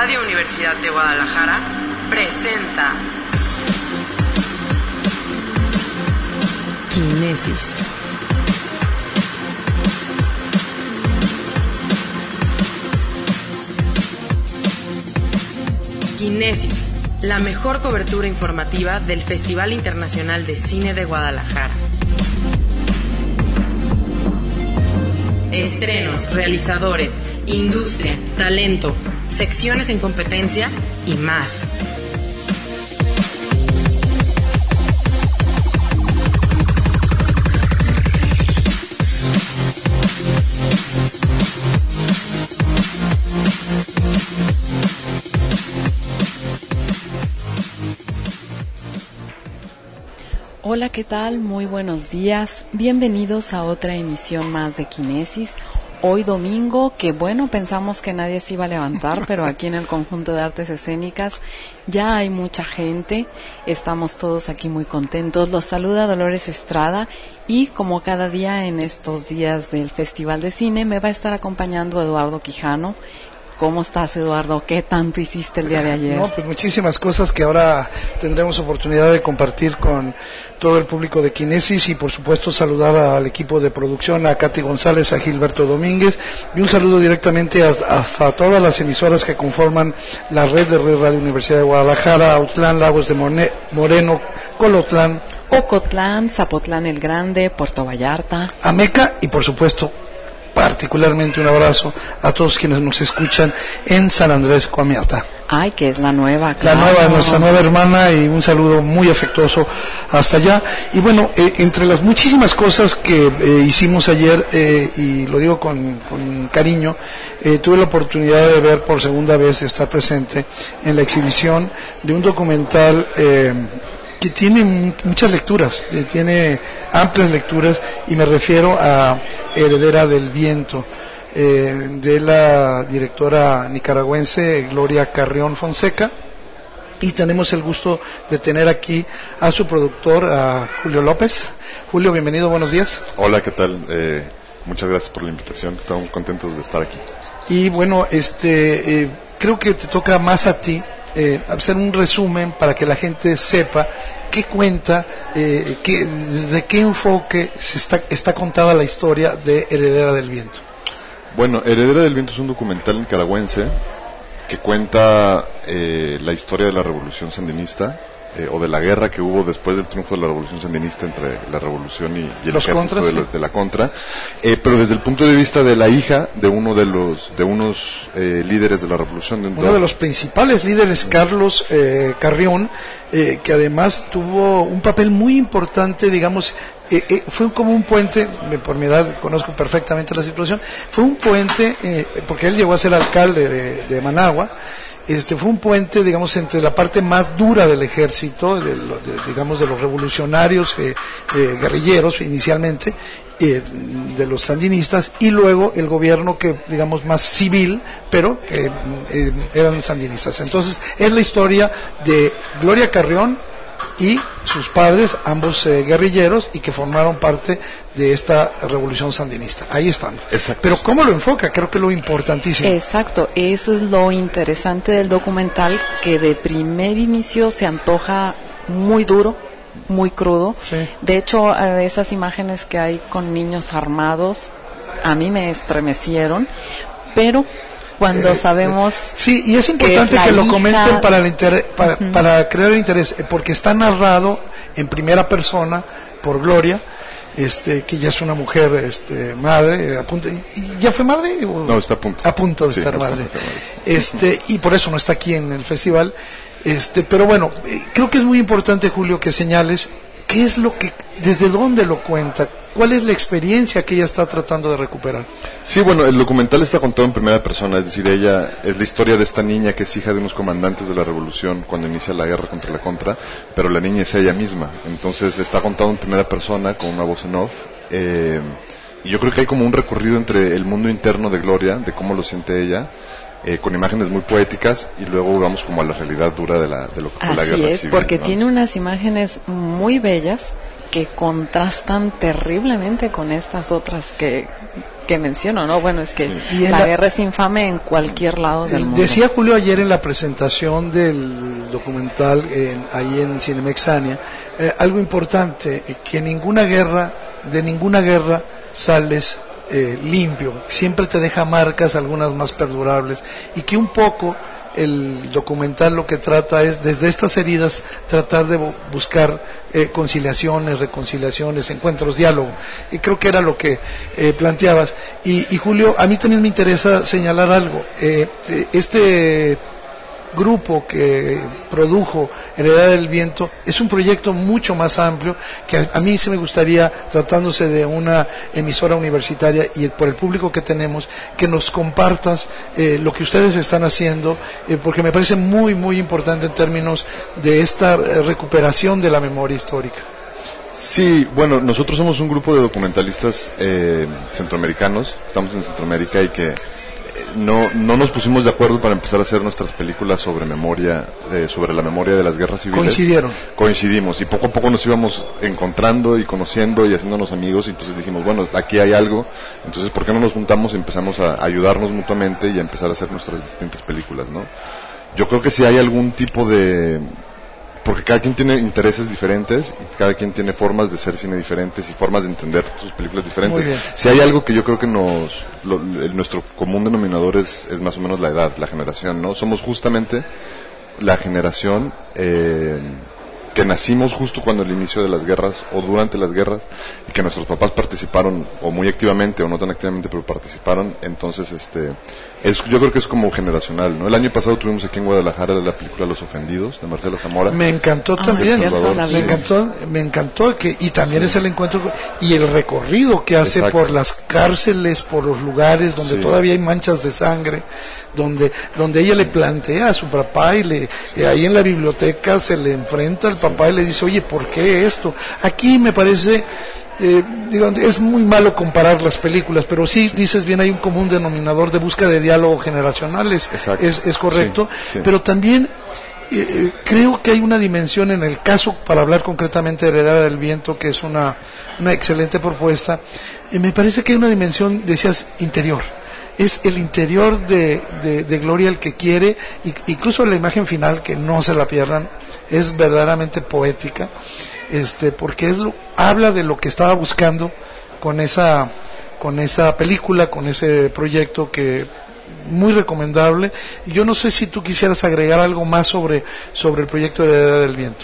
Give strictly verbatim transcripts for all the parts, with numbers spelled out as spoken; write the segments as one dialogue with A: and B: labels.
A: Radio Universidad de Guadalajara presenta Kinesis. Kinesis, la mejor cobertura informativa del Festival Internacional de Cine de Guadalajara. Estrenos, realizadores, industria, talento, secciones en competencia y más.
B: Hola, ¿qué tal? Muy buenos días. Bienvenidos a otra emisión más de Kinesis. Hoy domingo, que bueno, pensamos que nadie se iba a levantar, pero aquí en el Conjunto de Artes Escénicas ya hay mucha gente. Estamos todos aquí muy contentos. Los saluda Dolores Estrada y como cada día en estos días del Festival de Cine me va a estar acompañando Eduardo Quijano. ¿Cómo estás, Eduardo? ¿Qué tanto hiciste el día de ayer?
C: No, pues muchísimas cosas que ahora tendremos oportunidad de compartir con todo el público de Kinesis y por supuesto saludar al equipo de producción, a Katy González, a Gilberto Domínguez y un saludo directamente a, hasta todas las emisoras que conforman la red de Red Radio Universidad de Guadalajara, Autlán, Lagos de Morne, Moreno, Colotlán,
B: Ocotlán, Zapotlán el Grande, Puerto Vallarta,
C: Ameca y por supuesto particularmente un abrazo a todos quienes nos escuchan en San Andrés Coamiata.
B: Ay, que es la nueva, claro.
C: La nueva, nuestra nueva hermana, y un saludo muy afectuoso hasta allá. Y bueno, eh, entre las muchísimas cosas que eh, hicimos ayer, eh, y lo digo con, con cariño, eh, tuve la oportunidad de ver por segunda vez, de estar presente en la exhibición de un documental eh, que tiene muchas lecturas, eh, tiene amplias lecturas, y me refiero a Heredera del Viento, eh, de la directora nicaragüense Gloria Carrión Fonseca, y tenemos el gusto de tener aquí a su productor, a Julio López. Julio, bienvenido, buenos días.
D: Hola, ¿qué tal? Eh, muchas gracias por la invitación, estamos contentos de estar aquí. Y
C: bueno, este, eh, creo que te toca más a ti Eh, hacer un resumen para que la gente sepa qué cuenta, eh, qué, desde qué enfoque se está, está contada la historia de Heredera del Viento.
D: Bueno, Heredera del Viento es un documental nicaragüense que cuenta eh, la historia de la revolución sandinista, eh, o de la guerra que hubo después del triunfo de la revolución sandinista entre la revolución y, y el
C: los
D: ejército
C: contras,
D: de,
C: sí.
D: la, de la contra, eh, pero desde el punto de vista de la hija de uno de los de unos eh, líderes de la revolución. De
C: uno de los principales líderes, Carlos eh, Carrión, eh, que además tuvo un papel muy importante, digamos, eh, eh, fue como un puente, por mi edad conozco perfectamente la situación, fue un puente, eh, porque él llegó a ser alcalde de, de Managua. Este fue un puente, digamos, entre la parte más dura del ejército, de, de, digamos, de los revolucionarios, eh, eh, guerrilleros inicialmente, eh, de los sandinistas, y luego el gobierno que, digamos, más civil, pero que eh, eran sandinistas. Entonces, es la historia de Gloria Carrión y sus padres, ambos eh, guerrilleros, y que formaron parte de esta revolución sandinista. Ahí están.
D: Exacto.
C: Pero ¿cómo lo enfoca? Creo que es lo importantísimo.
B: Exacto, eso es lo interesante del documental, que de primer inicio se antoja muy duro, muy crudo.
C: Sí.
B: De hecho, eh, esas imágenes que hay con niños armados, a mí me estremecieron, pero cuando sabemos...
C: Eh, sí, y es importante
B: que, es
C: que lo
B: hija...
C: comenten para, el inter... para,
B: uh-huh.
C: para crear el interés, porque está narrado en primera persona por Gloria, este, que ya es una mujer, este, madre, a punto, ¿y ya fue madre? O...
D: No, está a punto.
C: A punto de
D: sí,
C: estar madre.
D: De madre.
C: Este, y por eso no está aquí en el festival. Este, pero bueno, creo que es muy importante, Julio, que señales qué es lo que, desde dónde lo cuenta, cuál es la experiencia que ella está tratando de recuperar.
D: Sí, bueno, el documental está contado en primera persona, es decir, ella es la historia de esta niña que es hija de unos comandantes de la revolución cuando inicia la guerra contra la contra, pero la niña es ella misma, entonces está contado en primera persona con una voz en off. Eh, y yo creo que hay como un recorrido entre el mundo interno de Gloria, de cómo lo siente ella, eh, con imágenes muy poéticas, y luego vamos como a la realidad dura de, la, de lo que fue la guerra
B: civil. Así es,
D: civil,
B: porque
D: ¿no?
B: tiene unas imágenes muy bellas, que contrastan terriblemente con estas otras que que menciono, ¿no? Bueno, es que sí. la, la guerra es infame en cualquier lado del mundo.
C: Decía Julio ayer en la presentación del documental en, ahí en Cinemexania, eh, algo importante, que ninguna guerra, de ninguna guerra sales eh, limpio, siempre te deja marcas, algunas más perdurables, y que un poco el documental lo que trata es, desde estas heridas, tratar de buscar eh, conciliaciones, reconciliaciones, encuentros, diálogo. Y creo que era lo que eh, planteabas. Y, y Julio, a mí también me interesa señalar algo. Eh, este grupo que produjo Heredad del Viento es un proyecto mucho más amplio que a, a mí sí me gustaría, tratándose de una emisora universitaria y el, por el público que tenemos, que nos compartas eh, lo que ustedes están haciendo, eh, porque me parece muy muy importante en términos de esta eh, recuperación de la memoria histórica.
D: Sí, bueno, nosotros somos un grupo de documentalistas eh, centroamericanos, estamos en Centroamérica y que No, no nos pusimos de acuerdo para empezar a hacer nuestras películas sobre memoria, eh, sobre la memoria de las guerras civiles.
C: Coincidieron.
D: Coincidimos y poco a poco nos íbamos encontrando y conociendo y haciéndonos amigos, y entonces dijimos, bueno, aquí hay algo, entonces ¿por qué no nos juntamos y empezamos a ayudarnos mutuamente y a empezar a hacer nuestras distintas películas, ¿no? Yo creo que si hay algún tipo de... porque cada quien tiene intereses diferentes y cada quien tiene formas de hacer cine diferentes y formas de entender sus películas diferentes. Si hay algo que yo creo que nos lo, el, nuestro común denominador es, es más o menos la edad, la generación, ¿no? Somos justamente la generación eh, que nacimos justo cuando el inicio de las guerras o durante las guerras, y que nuestros papás participaron o muy activamente o no tan activamente, pero participaron. Entonces este es, yo creo que es como generacional, ¿no? El año pasado tuvimos aquí en Guadalajara la película Los Ofendidos de Marcela Zamora.
C: Me encantó ah, también,
B: cierto,
C: me encantó, me encantó que y también sí. es el encuentro y el recorrido que hace Exacto. por las cárceles, por los lugares donde sí. todavía hay manchas de sangre, donde donde ella le plantea a su papá y le sí. ahí en la biblioteca se le enfrenta al papá sí. y le dice, oye, ¿por qué esto? Aquí me parece Eh, digo, es muy malo comparar las películas, pero sí, dices bien, hay un común denominador de búsqueda de diálogo generacionales, es, es correcto, sí, sí. pero también eh, creo que hay una dimensión en el caso, para hablar concretamente de Heredad del Viento, que es una, una excelente propuesta, eh, me parece que hay una dimensión, decías, interior. Es el interior de, de, de Gloria el que quiere, y, incluso la imagen final, que no se la pierdan, es verdaderamente poética. Este, porque es lo, habla de lo que estaba buscando con esa con esa película, con ese proyecto, que muy recomendable. Yo no sé si tú quisieras agregar algo más sobre sobre el proyecto de Heredad del Viento.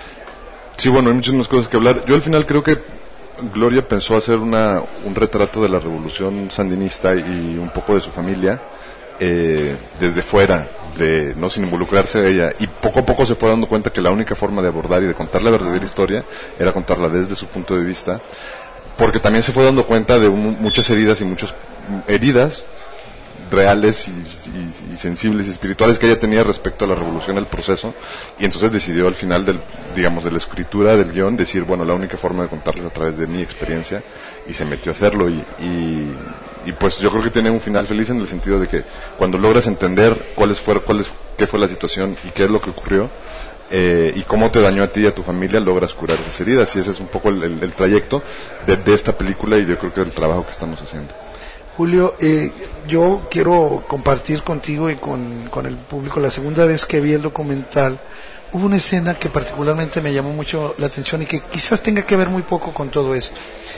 D: Sí, bueno, hay muchas más cosas que hablar. Yo al final creo que Gloria pensó hacer una un retrato de la revolución sandinista y un poco de su familia eh, desde fuera, de no sin involucrarse a ella, y poco a poco se fue dando cuenta que la única forma de abordar y de contar la verdadera historia era contarla desde su punto de vista, porque también se fue dando cuenta de un, muchas heridas y muchas heridas reales y, y, y sensibles y espirituales que ella tenía respecto a la revolución, el proceso, y entonces decidió al final del, digamos, de la escritura del guión decir, bueno, la única forma de contarles a través de mi experiencia, y se metió a hacerlo y, y y pues yo creo que tiene un final feliz en el sentido de que cuando logras entender cuáles fueron, cuáles, qué fue la situación y qué es lo que ocurrió eh, y cómo te dañó a ti y a tu familia, logras curar esas heridas, y ese es un poco el, el, el trayecto de, de esta película y yo creo que el trabajo que estamos haciendo.
C: Julio, eh, yo quiero compartir contigo y con, con el público, la segunda vez que vi el documental, hubo una escena que particularmente me llamó mucho la atención y que quizás tenga que ver muy poco con todo esto.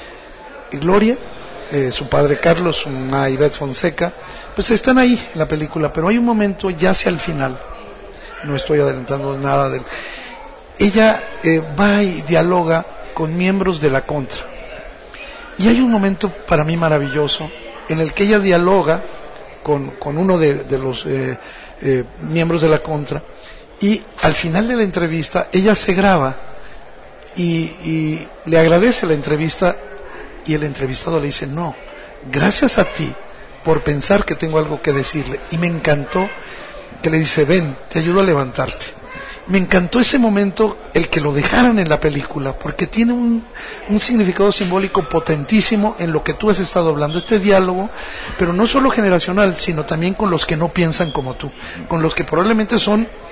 C: Gloria, Eh, su padre Carlos, una Ivette Fonseca, pues están ahí en la película, pero hay un momento ya hacia el final, no estoy adelantando nada de él. Ella eh, va y dialoga con miembros de la Contra, y hay un momento para mí maravilloso en el que ella dialoga con, con uno de, de los eh, eh, miembros de la Contra, y al final de la entrevista ella se graba y, y le agradece la entrevista. Y el entrevistado le dice, no, gracias a ti por pensar que tengo algo que decirle. Y me encantó que le dice, ven, te ayudo a levantarte. Me encantó ese momento, el que lo dejaran en la película, porque tiene un, un significado simbólico potentísimo en lo que tú has estado hablando, este diálogo, pero no solo generacional, sino también con los que no piensan como tú, con los que probablemente son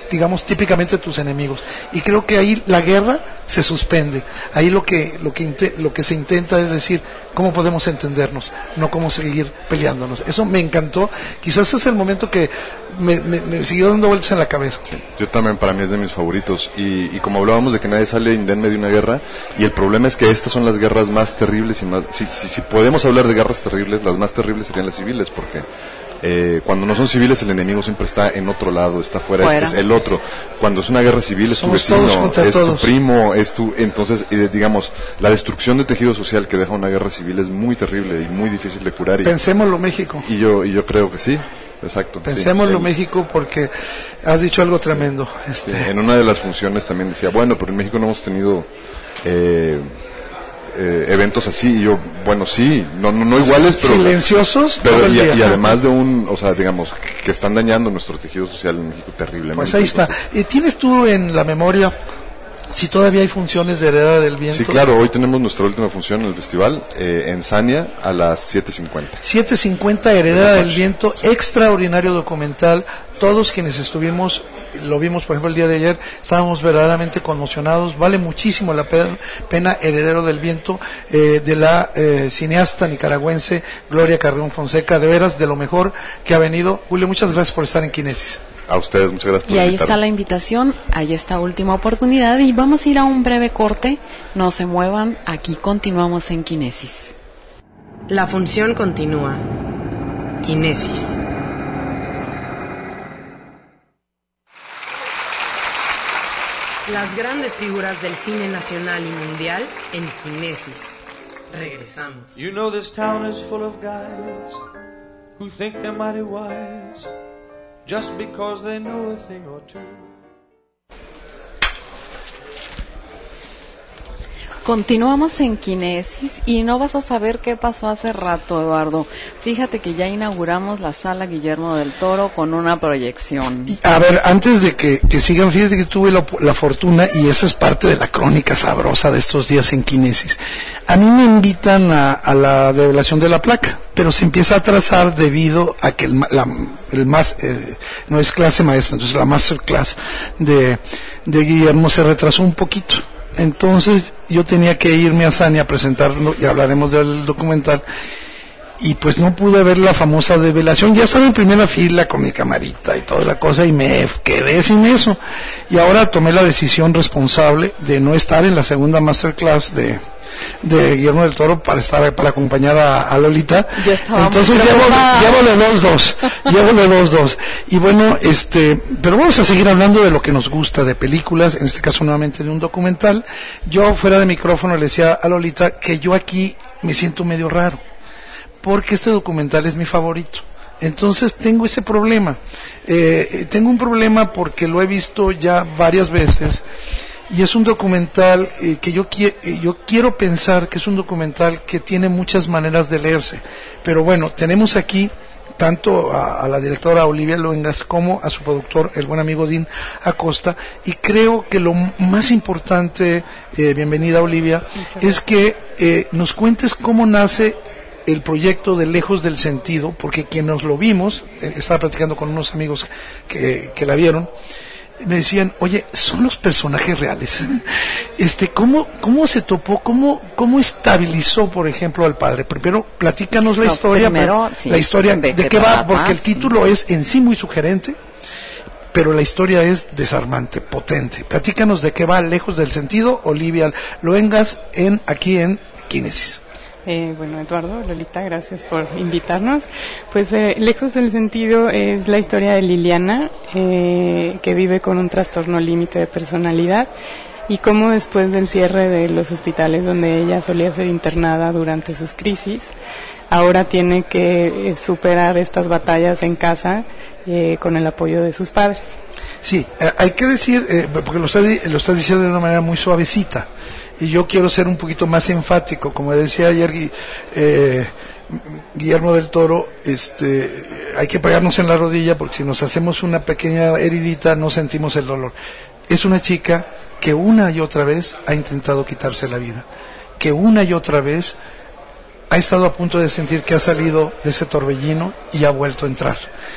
C: digamos, típicamente tus enemigos. Y creo que ahí la guerra se suspende. Ahí lo que lo que inte- lo que se intenta es decir cómo podemos entendernos, no cómo seguir peleándonos. Eso me encantó. Quizás es el momento que me, me, me siguió dando vueltas en la cabeza.
D: Sí, yo también, para mí es de mis favoritos. Y, y como hablábamos de que nadie sale indemne de una guerra, y el problema es que estas son las guerras más terribles y más, si, si, si podemos hablar de guerras terribles, las más terribles serían las civiles, porque Eh, cuando no son civiles, el enemigo siempre está en otro lado, está fuera,
B: Fuera.
D: Es, es el otro. Cuando es una guerra civil, es
C: Somos
D: tu vecino,
C: todos contra
D: es
C: todos.
D: tu primo, es tu... Entonces, eh, digamos, la destrucción de tejido social que deja una guerra civil es muy terrible y muy difícil de curar. Y,
C: Pensémoslo, México.
D: y yo y yo creo que sí, exacto.
C: Pensémoslo,
D: sí.
C: México, porque has dicho algo tremendo.
D: Sí,
C: Este,
D: en una de las funciones también decía, bueno, pero en México no hemos tenido... Eh, Eh, eventos así, y yo, bueno, sí, no no, no iguales, pero
C: silenciosos
D: pero
C: todo el
D: y,
C: día.
D: y además de un, o sea, digamos, que están dañando nuestro tejido social en México terriblemente.
C: Pues ahí está.
D: Entonces,
C: Eh, ¿Tienes tú en la memoria si todavía hay funciones de Heredera del Viento?
D: sí, claro, hoy tenemos nuestra última función en el festival, eh, en Sania, a las siete cincuenta.
C: siete cincuenta, Heredera del Viento, extraordinario documental. Todos quienes estuvimos, lo vimos por ejemplo el día de ayer, estábamos verdaderamente conmocionados. Vale muchísimo la pe- pena Heredero del Viento, eh, de la eh, cineasta nicaragüense Gloria Carrión Fonseca, de veras de lo mejor que ha venido. Julio, muchas gracias por estar en Kinesis.
D: A ustedes, muchas gracias por
B: Y ahí
D: invitarme.
B: está la invitación, ahí está última oportunidad y vamos a ir a un breve corte. No se muevan, aquí continuamos en Kinesis.
A: La función continúa. Kinesis. Las grandes figuras del cine nacional y mundial en Kinesis. Regresamos.
E: You know this town is full of guys who think they're mighty wise just because they know a thing or two.
B: Continuamos en Kinesis y no vas a saber qué pasó hace rato, Eduardo. Fíjate que ya inauguramos la sala Guillermo del Toro con una proyección.
C: Y, a ver, antes de que, que sigan, fíjate que tuve la, la fortuna, y esa es parte de la crónica sabrosa de estos días en Kinesis. A mí me invitan a, a la develación de la placa, pero se empieza a atrasar debido a que el, ma- la, el más, eh, no es clase maestra, entonces la masterclass de, de Guillermo se retrasó un poquito. Entonces yo tenía que irme a Sania a presentarlo, y hablaremos del documental, y pues no pude ver la famosa develación. Ya estaba en primera fila con mi camarita y toda la cosa, y me quedé sin eso, y ahora tomé la decisión responsable de no estar en la segunda masterclass de de Guillermo del Toro para estar para acompañar a, a Lolita.
B: Yo estaba muy
C: Entonces llevo,
B: preocupada.
C: llevo de dos dos, llevo de dos dos. Y bueno, este, pero vamos a seguir hablando de lo que nos gusta, de películas, en este caso nuevamente de un documental. Yo fuera de micrófono le decía a Lolita que yo aquí me siento medio raro, porque este documental es mi favorito. Entonces tengo ese problema. Eh, tengo un problema porque lo he visto ya varias veces. Y es un documental eh, que yo, qui- eh, yo quiero pensar que es un documental que tiene muchas maneras de leerse. Pero bueno, tenemos aquí tanto a, a la directora Olivia Luengas como a su productor, el buen amigo Dean Acosta, y creo que lo m- más importante, eh, bienvenida Olivia, es que eh, nos cuentes cómo nace el proyecto de Lejos del Sentido, porque quienes lo vimos, eh, estaba platicando con unos amigos que, que la vieron, me decían, oye, son los personajes reales. Este, ¿cómo, cómo se topó, cómo, cómo estabilizó, por ejemplo, al padre? Primero, platícanos la
B: No,
C: historia,
B: primero,
C: pero-
B: sí,
C: la historia
B: de
C: de,
B: qué
C: qué va,
B: trata.
C: porque el título es en sí muy sugerente, pero la historia es desarmante, potente. Platícanos de qué va Lejos del Sentido, Olivia Luengas, en, aquí en Kinesis.
F: Eh, bueno, Eduardo, Lolita, gracias por invitarnos. Pues eh, Lejos del Sentido es la historia de Liliana, eh, que vive con un trastorno límite de personalidad, y cómo después del cierre de los hospitales donde ella solía ser internada durante sus crisis, ahora tiene que eh, superar estas batallas en casa eh, con el apoyo de sus padres.
C: Sí, eh, hay que decir, eh, porque lo estás, di- lo estás diciendo de una manera muy suavecita, y yo quiero ser un poquito más enfático, como decía ayer Gui- eh, Guillermo del Toro, este, hay que pegarnos en la rodilla, porque si nos hacemos una pequeña heridita no sentimos el dolor. Es una chica que una y otra vez ha intentado quitarse la vida, que una y otra vez ha estado a punto de sentir que ha salido de ese torbellino y ha vuelto a entrar,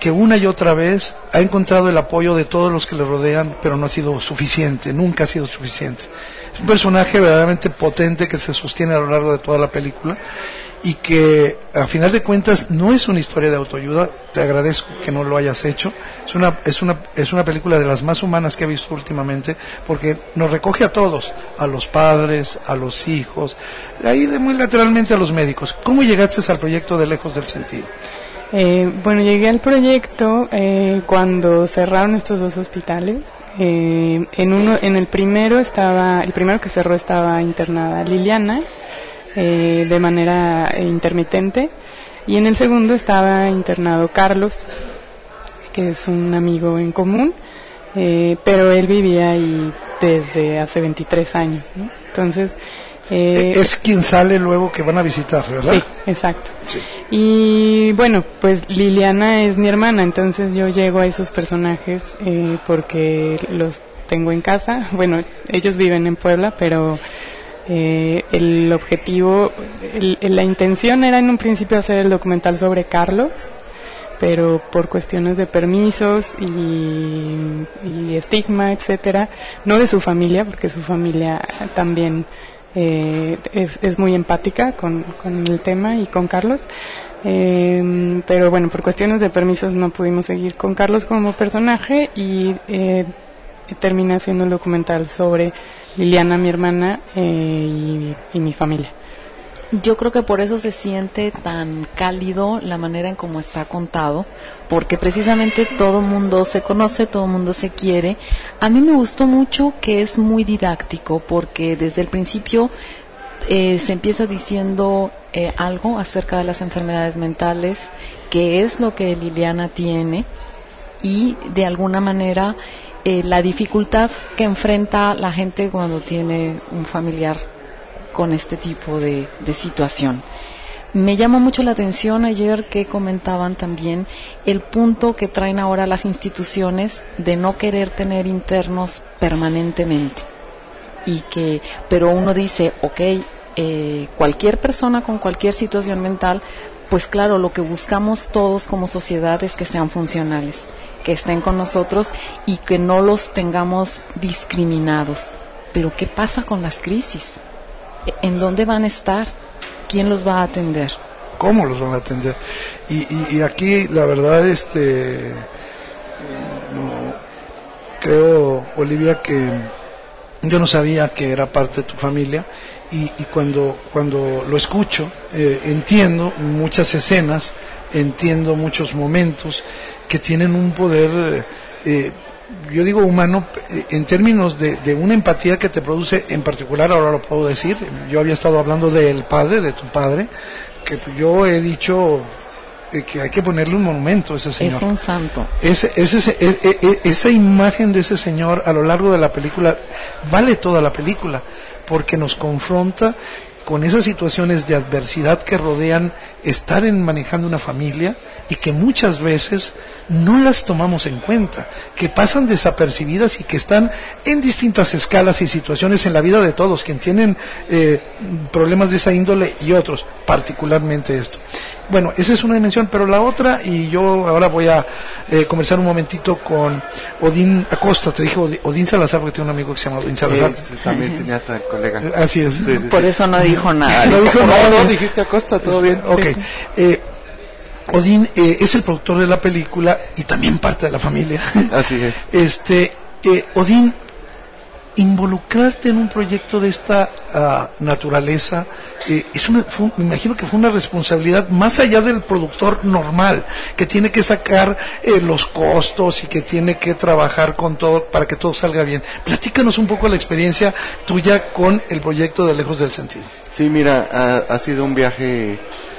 C: que una y otra vez ha encontrado el apoyo de todos los que le rodean, pero no ha sido suficiente, nunca ha sido suficiente. Es un personaje verdaderamente potente que se sostiene a lo largo de toda la película y que a final de cuentas no es una historia de autoayuda. Te agradezco que no lo hayas hecho. Es una es una es una película de las más humanas que he visto últimamente, porque nos recoge a todos, a los padres, a los hijos, ahí de muy lateralmente a los médicos. ¿Cómo llegaste al proyecto de Lejos del Sentido?
F: Eh, bueno, llegué al proyecto eh, cuando cerraron estos dos hospitales. Eh, en uno, en el primero estaba, el primero que cerró estaba internada Liliana, eh, de manera intermitente, y en el segundo estaba internado Carlos, que es un amigo en común, eh, pero él vivía ahí desde hace veintitrés años, ¿no? Entonces,
C: Eh, es quien sale luego que van a visitar, ¿verdad?
F: Sí, exacto.
C: Sí.
F: Y bueno, pues Liliana es mi hermana, entonces yo llego a esos personajes eh, porque los tengo en casa. Bueno, ellos viven en Puebla, pero eh, el objetivo, el, la intención era en un principio hacer el documental sobre Carlos, pero por cuestiones de permisos y, y estigma, etcétera, no de su familia, porque su familia también Eh, es, es muy empática con, con el tema y con Carlos, eh, pero bueno, por cuestiones de permisos no pudimos seguir con Carlos como personaje y eh, terminé haciendo el documental sobre Liliana, mi hermana, eh, y, y mi familia.
B: Yo creo que por eso se siente tan cálido la manera en cómo está contado, porque precisamente todo el mundo se conoce, todo el mundo se quiere. A mí me gustó mucho que es muy didáctico, porque desde el principio eh, se empieza diciendo eh, algo acerca de las enfermedades mentales, qué es lo que Liliana tiene y de alguna manera eh, la dificultad que enfrenta la gente cuando tiene un familiar con este tipo de, de situación. Me llama mucho la atención ayer que comentaban también el punto que traen ahora las instituciones de no querer tener internos permanentemente, y que, pero uno dice, ok, eh, cualquier persona con cualquier situación mental, pues claro, lo que buscamos todos como sociedad es que sean funcionales, que estén con nosotros y que no los tengamos discriminados. Pero ¿qué pasa con las crisis? ¿En dónde van a estar? ¿Quién los va a atender?
C: ¿Cómo los van a atender? Y, y, y aquí, la verdad, este, no, creo, Olivia, que yo no sabía que era parte de tu familia, y, y cuando, cuando lo escucho, eh, entiendo muchas escenas, entiendo muchos momentos que tienen un poder, eh, yo digo humano, en términos de, de una empatía que te produce, en particular, ahora lo puedo decir, yo había estado hablando del padre, de tu padre, que yo he dicho eh, que hay que ponerle un monumento a ese señor.
B: Es un santo.
C: Ese, ese, ese, esa imagen de ese señor a lo largo de la película vale toda la película, porque nos confronta con esas situaciones de adversidad que rodean estar en manejando una familia y que muchas veces no las tomamos en cuenta, que pasan desapercibidas y que están en distintas escalas y situaciones en la vida de todos, quien tienen eh, problemas de esa índole y otros, particularmente esto. Bueno, esa es una dimensión, pero la otra, y yo ahora voy a eh, conversar un momentito con Odín Acosta. Te dije Odín Salazar porque tengo un amigo que se llama Odín Salazar.
G: Eh, también cineasta, el colega.
C: Así es.
G: Sí, sí,
B: Por
G: sí.
B: eso no dijo nada.
C: No dijo nada.
G: No, no, dijiste Acosta, todo bien.
C: Ok. Eh, Odín eh, es el productor de la película y también parte de la familia.
G: Así es.
C: Este, eh, Odín, involucrarte en un proyecto de esta uh, naturaleza, eh, es una, fue, me imagino que fue una responsabilidad más allá del productor normal, que tiene que sacar eh, los costos y que tiene que trabajar con todo para que todo salga bien. Platícanos un poco la experiencia tuya con el proyecto de Lejos del Sentido.
G: Sí, mira, ha, ha sido un viaje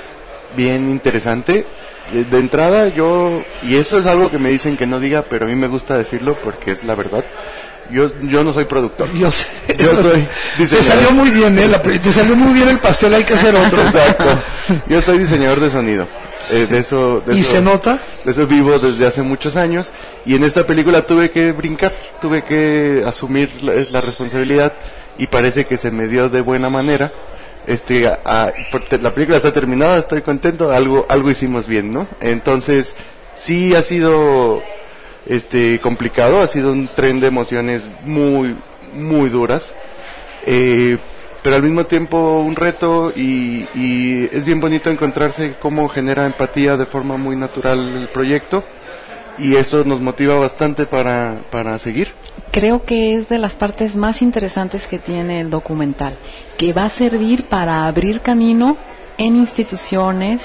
G: bien interesante. De, de entrada yo, y eso es algo que me dicen que no diga, pero a mí me gusta decirlo porque es la verdad. Yo yo no soy productor.
C: Yo sé.
G: Yo soy diseñador.
C: Te salió muy bien, ¿eh? La, te salió muy bien el pastel, hay que hacer otro.
G: Exacto. Yo soy diseñador de sonido. Eh, de eso, de
C: ¿Y
G: eso,
C: se nota?
G: De eso vivo desde hace muchos años. Y en esta película tuve que brincar, tuve que asumir la, la responsabilidad y parece que se me dio de buena manera. Este, a, a, la película está terminada, estoy contento, algo algo hicimos bien, ¿no? Entonces, sí ha sido este complicado, ha sido un tren de emociones muy, muy duras, eh, pero al mismo tiempo un reto y, y es bien bonito encontrarse cómo genera empatía de forma muy natural el proyecto y eso nos motiva bastante para, para seguir.
B: Creo que es de las partes más interesantes que tiene el documental, que va a servir para abrir camino en instituciones,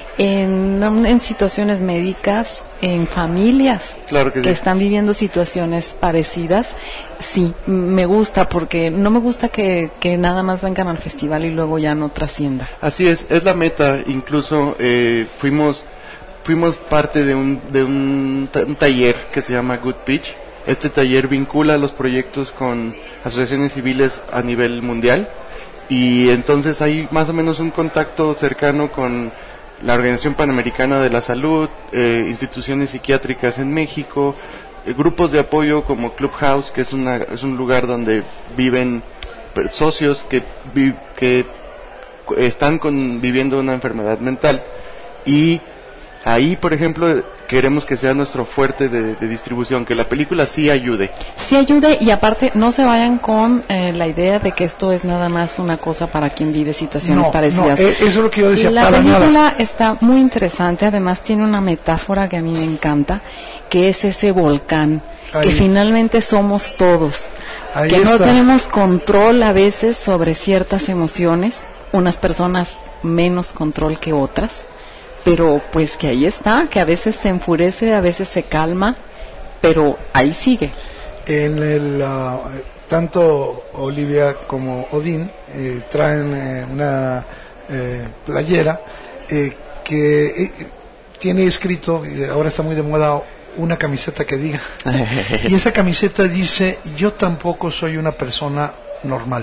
B: en, en situaciones médicas, en familias
G: claro que,
B: que
G: sí.
B: están viviendo situaciones parecidas. Sí, me gusta porque no me gusta que, que nada más vengan al festival y luego ya no trascienda.
G: Así es, es la meta. Incluso eh, fuimos fuimos parte de un de un, ta- un taller que se llama Good Pitch. Este taller vincula los proyectos con asociaciones civiles a nivel mundial y entonces hay más o menos un contacto cercano con la Organización Panamericana de la Salud, eh, instituciones psiquiátricas en México, eh, grupos de apoyo como Clubhouse, que es una es un lugar donde viven per- socios que vi- que cu- están con, viviendo una enfermedad mental y ahí, por ejemplo, queremos que sea nuestro fuerte de, de distribución, que la película sí ayude.
B: Sí ayude y aparte no se vayan con eh, la idea de que esto es nada más una cosa para quien vive situaciones
C: No,
B: parecidas.
C: no, eh, eso es lo que yo decía,
B: La
C: para
B: película
C: nada.
B: está muy interesante, además tiene una metáfora que a mí me encanta, que es ese volcán,
C: Ahí.
B: que finalmente somos todos,
C: Ahí
B: que no
C: está.
B: tenemos control a veces sobre ciertas emociones, unas personas menos control que otras, pero pues que ahí está, que a veces se enfurece, a veces se calma, pero ahí sigue.
C: En el, uh, tanto Olivia como Odín eh, traen eh, una eh, playera eh, que eh, tiene escrito, y ahora está muy de moda, una camiseta que diga. Y esa camiseta dice, yo tampoco soy una persona normal.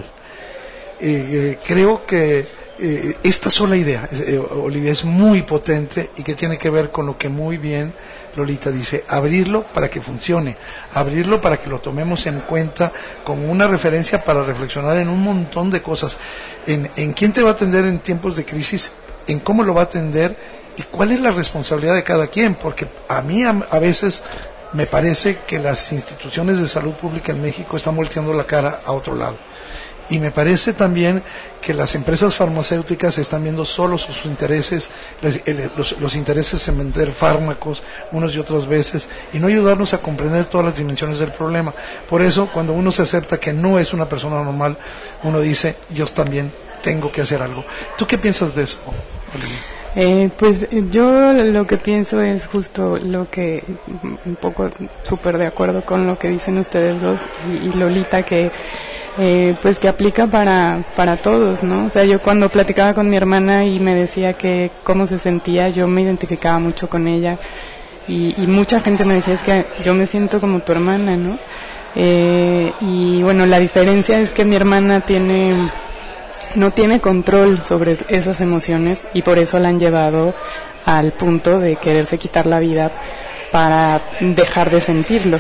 C: Eh, eh, creo que eh, esta sola idea, eh, Olivia, es muy potente y que tiene que ver con lo que muy bien Lolita dice, abrirlo para que funcione, abrirlo para que lo tomemos en cuenta como una referencia para reflexionar en un montón de cosas, en, en quién te va a atender en tiempos de crisis, en cómo lo va a atender y cuál es la responsabilidad de cada quien, porque a mí a, a veces me parece que las instituciones de salud pública en México están volteando la cara a otro lado. Y me parece también que las empresas farmacéuticas están viendo solo sus intereses, les- el- los, los intereses en vender fármacos unas y otras veces, y no ayudarnos a comprender todas las dimensiones del problema. Por eso, cuando uno se acepta que no es una persona normal, uno dice, yo también tengo que hacer algo. ¿Tú qué piensas de eso, Olivia?
F: Eh, pues yo lo que pienso es justo lo que, un poco súper de acuerdo con lo que dicen ustedes dos y, y Lolita, que eh, pues que aplica para, para todos, ¿no? O sea, yo cuando platicaba con mi hermana y me decía que cómo se sentía, yo me identificaba mucho con ella y, y mucha gente me decía, es que yo me siento como tu hermana, ¿no? Eh, y bueno, la diferencia es que mi hermana tiene... no tiene control sobre esas emociones y por eso la han llevado al punto de quererse quitar la vida para dejar de sentirlo.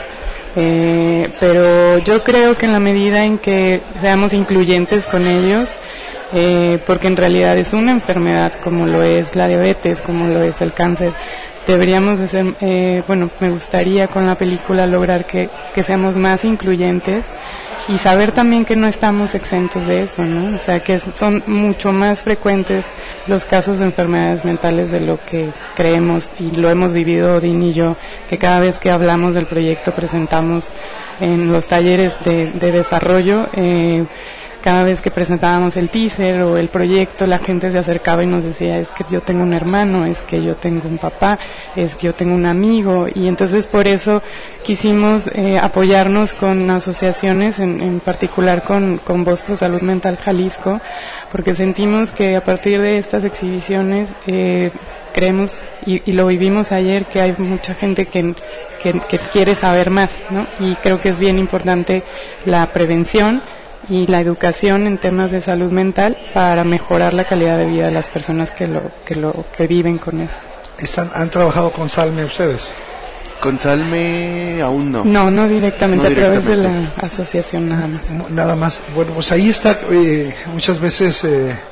F: Eh, pero yo creo que en la medida en que seamos incluyentes con ellos, eh, porque en realidad es una enfermedad como lo es la diabetes, como lo es el cáncer, deberíamos de ser, eh, bueno, me gustaría con la película lograr que, que seamos más incluyentes y saber también que no estamos exentos de eso, ¿no? O sea, que es- son mucho más frecuentes los casos de enfermedades mentales de lo que creemos, y lo hemos vivido Odín y yo, que cada vez que hablamos del proyecto presentamos en los talleres de, de desarrollo, eh, cada vez que presentábamos el teaser o el proyecto, la gente se acercaba y nos decía, es que yo tengo un hermano, es que yo tengo un papá, es que yo tengo un amigo, y entonces por eso quisimos eh, apoyarnos con asociaciones, en, en particular con, con Voz Pro Salud Mental Jalisco, porque sentimos que a partir de estas exhibiciones eh, creemos, y, y lo vivimos ayer, que hay mucha gente que, que, que quiere saber más, ¿no? Y creo que es bien importante la prevención y la educación en temas de salud mental para mejorar la calidad de vida de las personas que lo que lo que viven con eso.
C: ¿Están, ¿Han trabajado con Salme ustedes?
G: Con Salme aún no.
F: No, no directamente,
G: No
F: a través de
G: directamente.
F: la asociación nada más.
C: Nada más. Bueno, pues ahí está, eh, muchas veces eh,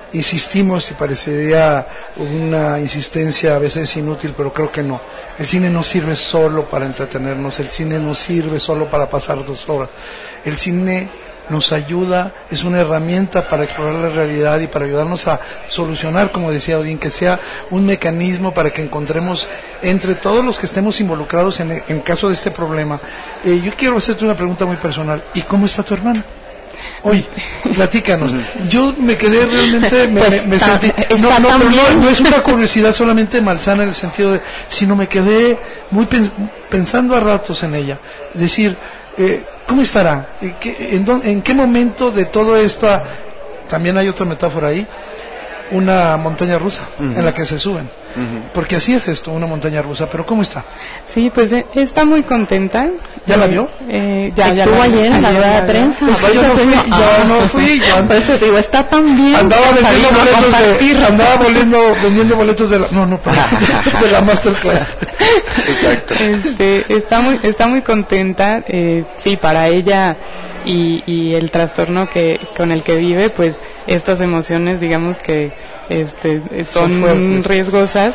C: insistimos y parecería una insistencia a veces inútil, pero creo que no. El cine no sirve solo para entretenernos, el cine no sirve solo para pasar dos horas. El cine nos ayuda, es una herramienta para explorar la realidad y para ayudarnos a solucionar, como decía Odín, que sea un mecanismo para que encontremos entre todos los que estemos involucrados en, en caso de este problema. Eh, yo quiero hacerte una pregunta muy personal. ¿Y cómo está tu hermana? Oye, platícanos. Yo me quedé realmente, me,
B: pues,
C: me, me sentí, no, no, no, no, no es una curiosidad solamente malsana en el sentido de, sino me quedé muy pens- pensando a ratos en ella. Es decir, eh, ¿cómo estará? ¿En qué, en, dónde, ¿En qué momento de todo esta, también hay otra metáfora ahí, una montaña rusa uh-huh. en la que se suben? Uh-huh. Porque así es esto, una montaña rusa, pero ¿cómo está?
F: Sí, pues eh, está muy contenta.
C: ¿Ya
F: eh,
C: la vio?
F: Eh, ya,
B: Estuvo
F: ya
B: ayer en la rueda de prensa.
C: Es que yo no fui, yo no fui. Yo
B: Por eso te digo, está tan bien.
C: Andaba vendiendo boletos
B: de,
C: de, andaba volviendo, vendiendo boletos de la, no, no, perdón, de la masterclass.
F: Exacto. Este, está muy, está muy contenta, eh, sí, para ella y, y el trastorno que, con el que vive, pues estas emociones, digamos que, este, son, son riesgosas,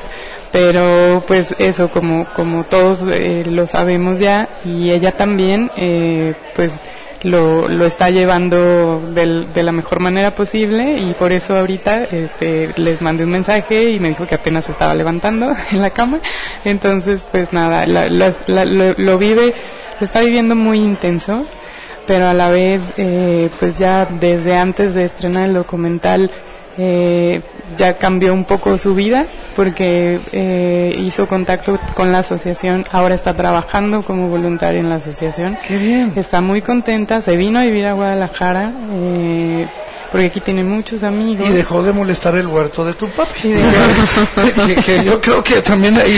F: pero pues eso, como, como todos eh, lo sabemos ya, y ella también, eh, pues, Lo, lo está llevando del, de la mejor manera posible, y por eso ahorita este, les mandé un mensaje y me dijo que apenas se estaba levantando en la cama. Entonces pues nada, la, la, la, lo, lo vive, lo está viviendo muy intenso, pero a la vez eh, pues ya desde antes de estrenar el documental eh, ya cambió un poco su vida, porque eh, hizo contacto con la asociación, ahora está trabajando como voluntaria en la asociación.
C: ¡Qué bien!
F: Está muy contenta, se vino a vivir a Guadalajara, eh, porque aquí tiene muchos amigos.
C: Y dejó de molestar el huerto de tu papi. que, que yo creo que también ahí...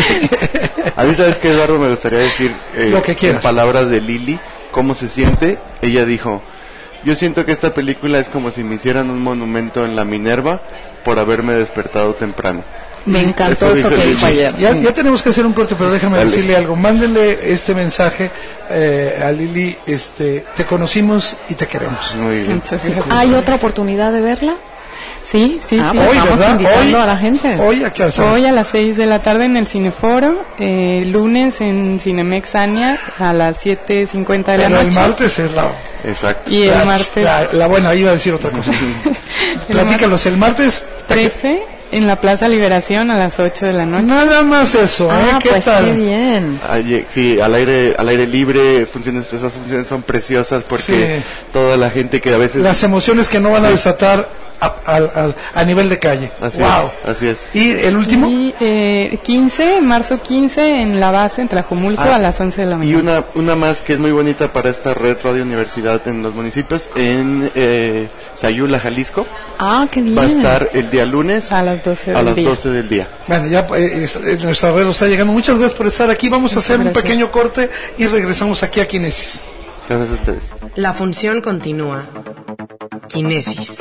G: A mí, ¿sabes qué, Eduardo? Me gustaría decir, eh,
C: lo que quieras,
G: en palabras de Lili, cómo se siente. Ella dijo: yo siento que esta película es como si me hicieran un monumento en la Minerva por haberme despertado temprano.
B: Me encantó eso, eso que dijo ayer.
C: Ya, ya tenemos que hacer un corte, pero déjame
G: Dale.
C: decirle algo. Mándenle este mensaje eh, a Lili. Este, te conocimos y te queremos.
G: Muy bien.
B: ¿Hay otra oportunidad de verla?
F: Sí, sí,
B: ah,
F: sí.
B: Pues
C: hoy,
B: estamos
C: ¿verdad?
B: invitando
C: Hoy,
B: a la gente.
C: Hoy a, qué hora?
F: Hoy a las seis de la tarde en el Cineforo, eh, lunes en Cinemex Ania a las siete cincuenta de la
C: pero
F: noche.
C: el martes es la...
G: Exacto.
F: Y el
C: la,
F: martes...
C: La, la buena, iba a decir otra cosa. Platícalos, el martes...
F: trece en la Plaza Liberación a las ocho de la noche.
C: Nada más eso, ¿eh?
B: Ah,
C: ¿Qué
B: pues
C: tal?
B: qué bien.
G: Ay, sí, al aire, al aire libre, funciones, esas funciones son preciosas porque
C: sí.
G: toda la gente que a veces...
C: Las emociones que no van
G: sí.
C: a desatar a, a, a, a nivel de calle.
G: Así
C: wow.
G: es, así es.
C: ¿Y el último?
F: Y eh, quince, marzo quince en la base en Tlajomulco ah, a las once de la mañana.
G: Y una, una más que es muy bonita para esta red Radio Universidad en los municipios, en eh, Sayula, Jalisco.
B: Ah, qué bien.
G: Va a estar el día lunes
F: a las doce del
G: a las
F: día.
G: doce del día.
C: Bueno, ya eh, nuestra red está llegando. Muchas gracias por estar aquí. Vamos a hacer
F: Muchas
C: un
F: gracias.
C: pequeño corte y regresamos aquí a Kinesis.
G: Gracias a ustedes.
A: La función continúa. Kinesis.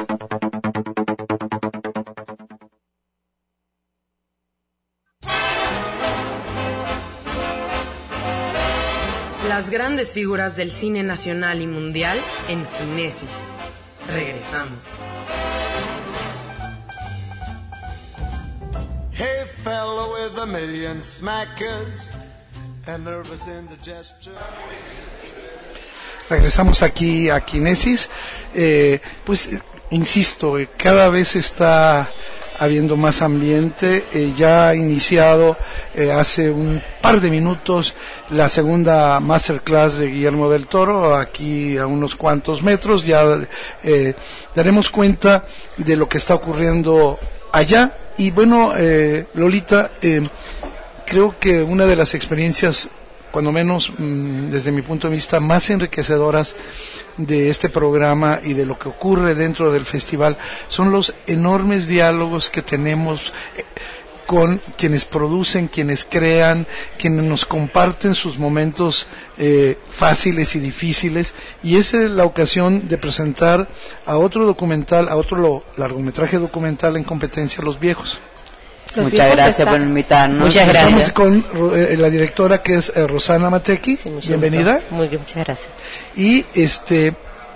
A: Las grandes figuras del cine nacional y mundial en Kinesis. Regresamos.
H: Hey fellow with a million smackers and nervous indigestion.
C: Regresamos aquí a Kinesis. Eh, pues, eh, insisto, eh, cada vez está habiendo más ambiente. Eh, ya ha iniciado eh, hace un par de minutos la segunda masterclass de Guillermo del Toro, aquí a unos cuantos metros. Ya eh, daremos cuenta de lo que está ocurriendo allá. Y bueno, eh, Lolita, eh, creo que una de las experiencias, cuando menos mmm, desde mi punto de vista, más enriquecedoras de este programa y de lo que ocurre dentro del festival son los enormes diálogos que tenemos eh, con quienes producen, quienes crean, quienes nos comparten sus momentos eh, fáciles y difíciles, y esa es la ocasión de presentar a otro documental, a otro lo, largometraje documental en competencia, Los Viejos.
I: Los Muchas gracias está... por invitarnos.
C: Pues
I: muchas
C: estamos
I: gracias.
C: Estamos con eh, la directora, que es eh, Rosana Matequi. Sí, bienvenida.
I: Gusto. Muy bien, muchas gracias.
C: Y este,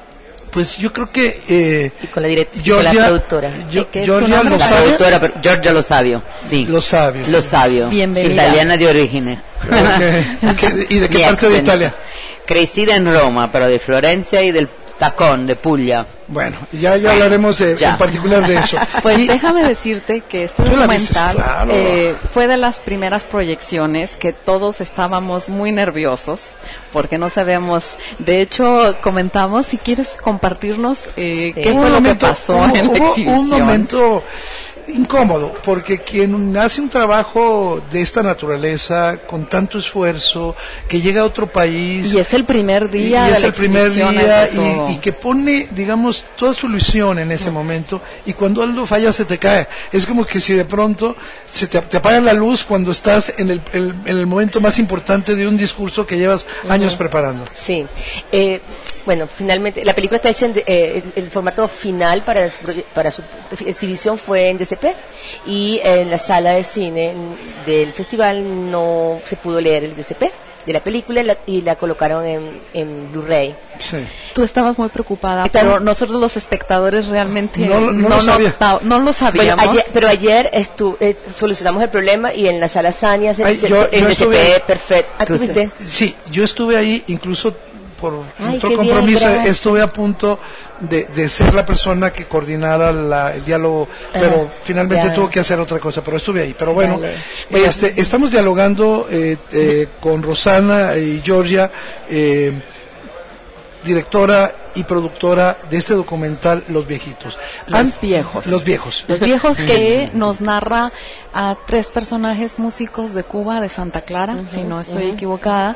C: Pues yo creo que eh,
J: y con la directora,
C: Georgia,
J: la productora.
C: Yo,
B: ¿Qué es
C: Georgia
B: tu
C: Lo
I: La
C: Sabio.
I: productora, pero Giorgia Lo Sabio, sí.
C: Lo Sabio.
I: Lo Sabio.
B: Bienvenida.
I: Italiana de origen.
C: Okay. ¿Qué- ¿Y de qué
I: Mi
C: parte de
I: accent.
C: Italia?
I: Crecida en Roma, pero de Florencia y del Tacón, de Puglia.
C: Bueno, ya, ya hablaremos de-
I: Ya.
C: en particular de eso.
B: Pues
C: Y-
B: déjame decirte que este
C: Tú la viste,
B: documental
C: claro.
B: eh, fue de las primeras proyecciones que todos estábamos muy nerviosos porque no sabíamos. De hecho, comentamos, si quieres compartirnos eh,
J: Sí.
B: qué
C: Hubo
B: fue
C: un
B: lo
C: momento-
B: que pasó
C: hubo-
B: en la
C: hubo
B: exhibición.
C: un momento incómodo, porque quien hace un trabajo de esta naturaleza, con tanto esfuerzo, que llega a otro país...
B: Y es el primer día
C: y
B: de
C: es
B: la
C: el primer
B: exhibición,
C: día
B: ante todo.
C: y, y que pone, digamos, toda su ilusión en ese momento, y cuando algo falla se te cae. Es como que si de pronto se te, te apaga la luz cuando estás en el, el- en el momento más importante de un discurso que llevas años preparando.
J: Sí. Eh, bueno, finalmente, la película está hecha en, de- eh, el, el formato final para su, proye- para su exhibición fue en D C P, y en la sala de cine del festival no se pudo leer el D C P de la película y la, y la colocaron en, en Blu-ray.
C: Sí.
B: Tú estabas muy preocupada,
J: Estaba-
B: pero nosotros los espectadores realmente
C: No lo- no lo sabía.
B: nota- no lo
J: Bueno,
B: sabíamos.
J: ayer- pero ayer estu- eh, solucionamos el problema y en la sala Sania se,
C: Ay,
J: se-
C: yo-
J: en
C: yo
J: D C P
C: estuve-
J: perfecto. Ah, ¿tú
I: Tú-
J: viste?
C: Sí, yo estuve ahí, incluso por
J: Ay,
C: otro
J: qué bien,
C: compromiso,
J: gracias.
C: estuve a punto de, de ser la persona que coordinara la- el diálogo, pero
J: Ajá,
C: finalmente
J: ya.
C: tuve que hacer otra cosa, pero estuve ahí. Pero bueno,
J: Vale. Bueno.
C: este, estamos dialogando eh, eh, con Rosana y Georgia, eh, directora y productora de este documental Los Viejitos.
B: Los
C: An-
B: viejos.
C: Los viejos.
B: Los viejos que nos narra a tres personajes músicos de Cuba, de Santa Clara, si no estoy equivocada.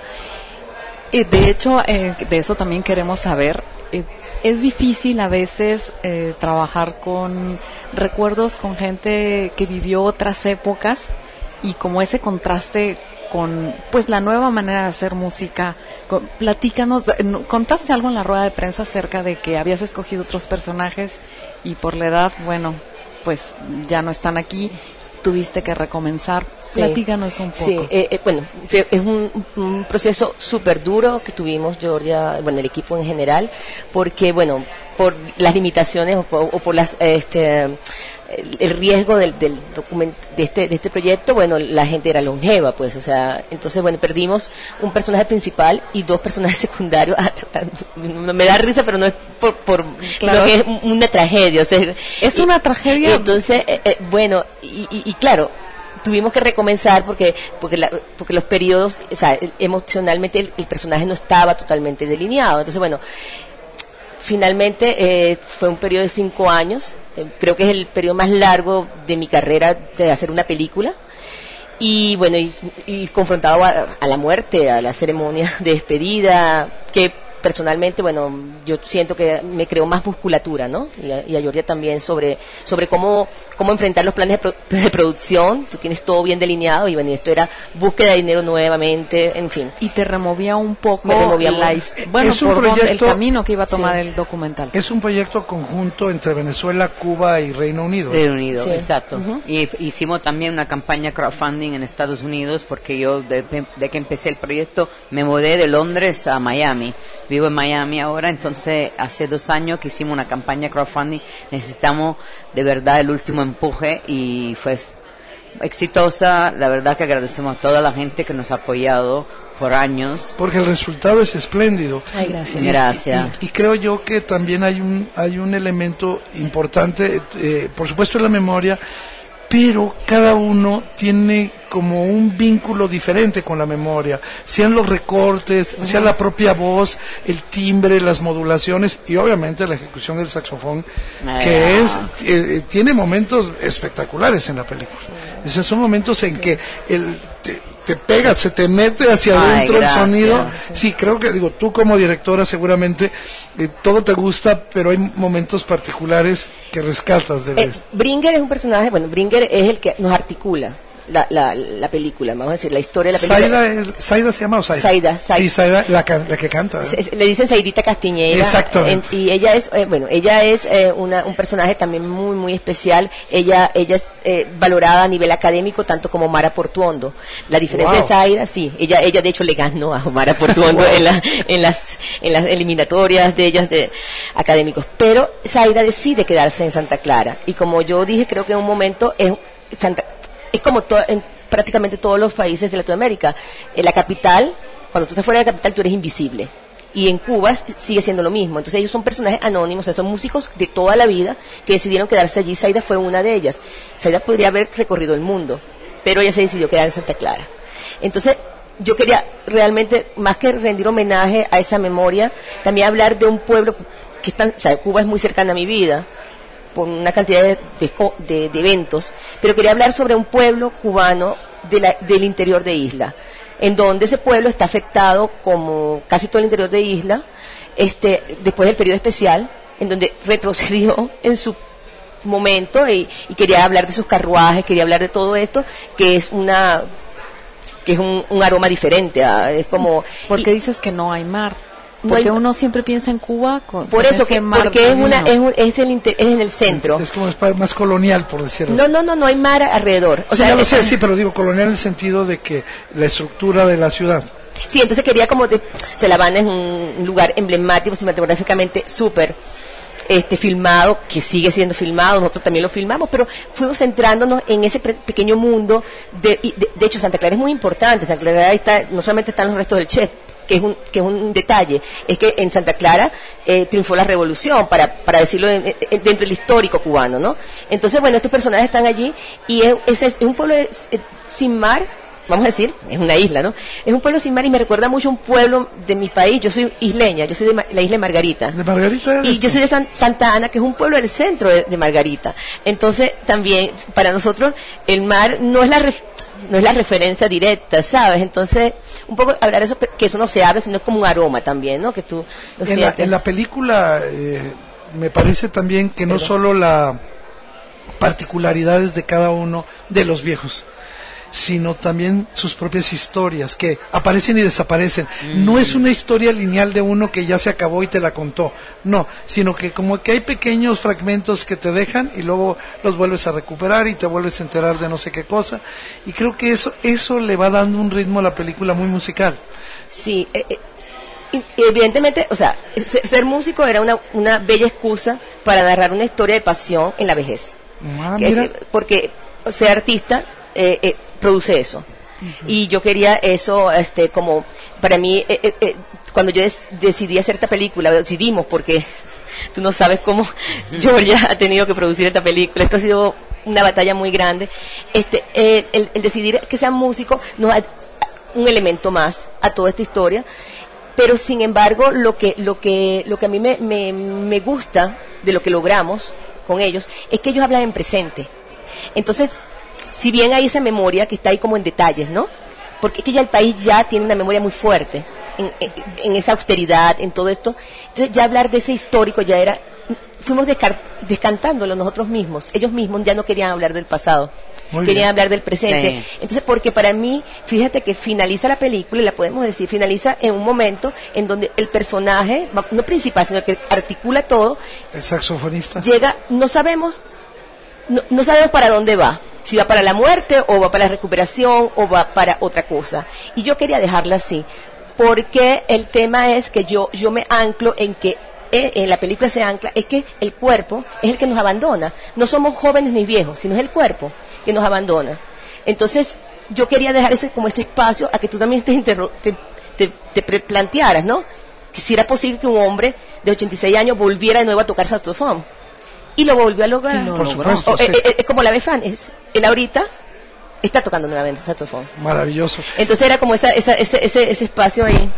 B: Y de hecho, eh, de eso también queremos saber. Eh, es difícil a veces eh, trabajar con recuerdos con gente que vivió otras épocas y como ese contraste con pues la nueva manera de hacer música. Con- platícanos, eh, no- contaste algo en la rueda de prensa acerca de que habías escogido otros personajes y por la edad, bueno, pues ya no están aquí, tuviste que recomenzar.
J: Sí.
B: Platícanos un poco.
J: Sí, eh, eh, bueno, fe- es un, un proceso súper duro que tuvimos, Georgia, bueno, el equipo en general, porque, bueno, por las limitaciones o por, o por las, este, el, el riesgo del, del document, de este, de este proyecto, bueno, la gente era longeva, pues, o sea, entonces, bueno, perdimos un personaje principal y dos personajes secundarios. No me da risa, pero no es por, por
B: Claro.
J: lo que es una tragedia, o sea,
B: Es
J: y-
B: una tragedia.
J: y entonces, eh, eh, bueno, y, y- y claro, tuvimos que recomenzar porque porque la- porque los periodos, o sea, el- emocionalmente el, el personaje no estaba totalmente delineado. Entonces, bueno, finalmente eh, fue un periodo de cinco años. Eh, creo que es el periodo más largo de mi carrera de hacer una película. Y bueno, y, y confrontado a, a la muerte, a la ceremonia de despedida, que personalmente, bueno, yo siento que me creó más musculatura, ¿no? Y a, y a Georgia también sobre, sobre cómo, cómo enfrentar los planes de, pro- de producción. Tú tienes todo bien delineado y bueno, y esto era búsqueda de dinero nuevamente, en fin.
B: Y te removía un poco
J: Me removía
B: la
J: muy-
B: his- bueno,
C: Es un
B: por dónde- el
C: proyecto-
B: camino que iba a tomar
J: Sí.
B: el documental.
C: Es un proyecto conjunto entre Venezuela, Cuba y Reino Unido.
I: Reino Unido,
J: Sí.
I: exacto.
J: Ujú.
I: Y f- hicimos también una campaña crowdfunding en Estados Unidos porque yo de, de que empecé el proyecto me mudé de Londres a Miami. Vivo en Miami ahora, entonces hace dos años que hicimos una campaña crowdfunding. Necesitamos de verdad el último empuje y fue s- exitosa. La verdad que agradecemos a toda la gente que nos ha apoyado por años.
C: Porque el resultado es espléndido.
J: Ay, gracias.
C: Y-
I: Gracias.
C: Y, y creo yo que también hay un hay un elemento importante, eh, por supuesto en la memoria, pero cada uno tiene como un vínculo diferente con la memoria, sean los recortes, sea la propia voz, el timbre, las modulaciones y obviamente la ejecución del saxofón, que
I: Ah.
C: es eh, tiene momentos espectaculares en la película. Esos son momentos en que el te, te pega, se te mete hacia
I: Ay,
C: adentro el
I: gracias.
C: sonido. Sí, creo que, digo, tú como directora seguramente eh, todo te gusta, pero hay momentos particulares que rescatas de
J: Eh,
C: esto.
J: Bringer es un personaje, bueno, Bringer es el que nos articula. la, la, la película, vamos a decir, la historia de la película.
C: Saida, es- Saida se llama o Saida.
J: Saida, Saida.
C: Sí, Saida, la, can- la que canta. ¿eh?
J: Se- se- Le dicen Saidita Castiñeira.
C: Exactamente.
J: En- y ella es, eh, bueno, ella es eh, una, un personaje también muy, muy especial. Ella, ella es eh, valorada a nivel académico tanto como Mara Portuondo. La diferencia
C: Wow.
J: de Saida, sí, ella, ella de hecho le ganó a Mara Portuondo en, la, en las, en las eliminatorias de ellas de académicos. Pero Saida decide quedarse en Santa Clara. Y como yo dije, creo que en un momento es Santa, es como to- en prácticamente todos los países de Latinoamérica. En la capital, cuando tú estás fuera de la capital, tú eres invisible. Y en Cuba s- sigue siendo lo mismo. Entonces ellos son personajes anónimos, o sea, son músicos de toda la vida que decidieron quedarse allí. Saida fue una de ellas. Saida podría haber recorrido el mundo, pero ella se decidió quedar en Santa Clara. Entonces yo quería realmente, más que rendir homenaje a esa memoria, también hablar de un pueblo que está, o sea, Cuba es muy cercana a mi vida, por una cantidad de, de, co- de- de eventos, pero quería hablar sobre un pueblo cubano de la- del interior de Isla, en donde ese pueblo está afectado, como casi todo el interior de Isla, este, después del periodo especial, en donde retrocedió en su momento y, y quería hablar de sus carruajes, quería hablar de todo esto, que es una que es un, un aroma diferente, ah, es como...
B: ¿Por
J: y-
B: qué dices que no hay mar?
J: No
B: Porque
J: hay-
B: uno siempre piensa en Cuba con,
J: por
B: con
J: eso,
B: ese
J: que,
B: mar
J: porque es, una,
B: divino.
J: es, un- es, el, inte- es en el centro.
C: Es como es pa- más colonial, por decirlo
J: No,
C: así.
J: no, no, no hay mar alrededor. O
C: Sí,
J: sea,
C: ya lo
J: es-
C: sé, sí, pero digo colonial en el sentido de que la estructura de la ciudad.
J: Sí, entonces quería como... De, o sea, La Habana es un, un lugar emblemático, cinematográficamente súper este, filmado, que sigue siendo filmado, nosotros también lo filmamos, pero fuimos centrándonos en ese pre- pequeño mundo. De, y de, de hecho, Santa Clara es muy importante. Santa Clara está, no solamente están los restos del Che, que es un, que es un detalle, es que en Santa Clara eh, triunfó la revolución, para, para decirlo en- en- dentro del histórico cubano, ¿no? Entonces, bueno, estos personajes están allí y es, es- es un pueblo eh, sin mar, vamos a decir, es una isla, ¿no? Es un pueblo sin mar y me recuerda mucho a un pueblo de mi país. Yo soy isleña, yo soy de Ma- la isla de Margarita.
C: ¿De Margarita eres
J: Y yo
C: tú?
J: soy de San- Santa Ana, que es un pueblo del centro de, de Margarita. Entonces, también, para nosotros, el mar no es la ref- no es la referencia directa, ¿sabes? Entonces, un poco hablar de eso, pero que eso no se habla, sino es como un aroma también, ¿no? Que tú lo
C: En la,
J: sientes.
C: en la película eh, me parece también que no
J: Perdón.
C: solo la particularidades de cada uno de los viejos, sino también sus propias historias que aparecen y desaparecen. No es una historia lineal de uno que ya se acabó y te la contó, no, sino que como que hay pequeños fragmentos que te dejan y luego los vuelves a recuperar y te vuelves a enterar de no sé qué cosa, y creo que eso eso le va dando un ritmo a la película muy musical.
J: Sí, eh, eh, y- evidentemente, o sea, ser, ser músico era una, una bella excusa para narrar una historia de pasión en la vejez.
C: Ah,
J: Que-
C: mira.
J: que- porque ser artista eh, eh, produce eso. Y yo quería eso, este, como, para mí, eh, eh, eh, cuando yo des- decidí hacer esta película, decidimos, porque tú no sabes cómo Georgia ha tenido que producir esta película. Esto ha sido una batalla muy grande. Este, eh, el, el decidir que sea músico nos da un elemento más a toda esta historia. Pero sin embargo, lo que, lo que, lo que a mí me, me, me gusta de lo que logramos con ellos es que ellos hablan en presente. Entonces, si bien hay esa memoria que está ahí como en detalles, ¿no? Porque es que ya el país ya tiene una memoria muy fuerte en, en, en esa austeridad, en todo esto. Entonces, ya hablar de ese histórico ya era... Fuimos descar- descantándolo nosotros mismos. Ellos mismos ya no querían hablar del pasado.
C: Muy
J: Querían
C: bien.
J: hablar del presente.
I: Sí.
J: Entonces, porque para mí, fíjate que finaliza la película, y la podemos decir, finaliza en un momento en donde el personaje, no principal, sino que articula todo,
C: El saxofonista.
J: llega, no sabemos, no, no sabemos para dónde va, si va para la muerte o va para la recuperación o va para otra cosa. Y yo quería dejarla así, porque el tema es que yo, yo me anclo en que eh, en la película se ancla, es que el cuerpo es el que nos abandona. No somos jóvenes ni viejos, sino es el cuerpo que nos abandona. Entonces, yo quería dejar ese como ese espacio a que tú también te, interro- te, te, te pre- plantearas, ¿no? Que si era posible que un hombre de ochenta y seis años volviera de nuevo a tocar saxofón. Y lo volvió a lograr.
B: Y lo
C: Por
B: logró.
C: supuesto,
J: O,
C: sí.
J: eh, eh, eh, como la Befan, es, él ahorita está tocando nuevamente saxofón.
C: Maravilloso.
J: Entonces era como esa, esa, ese, ese, ese espacio ahí.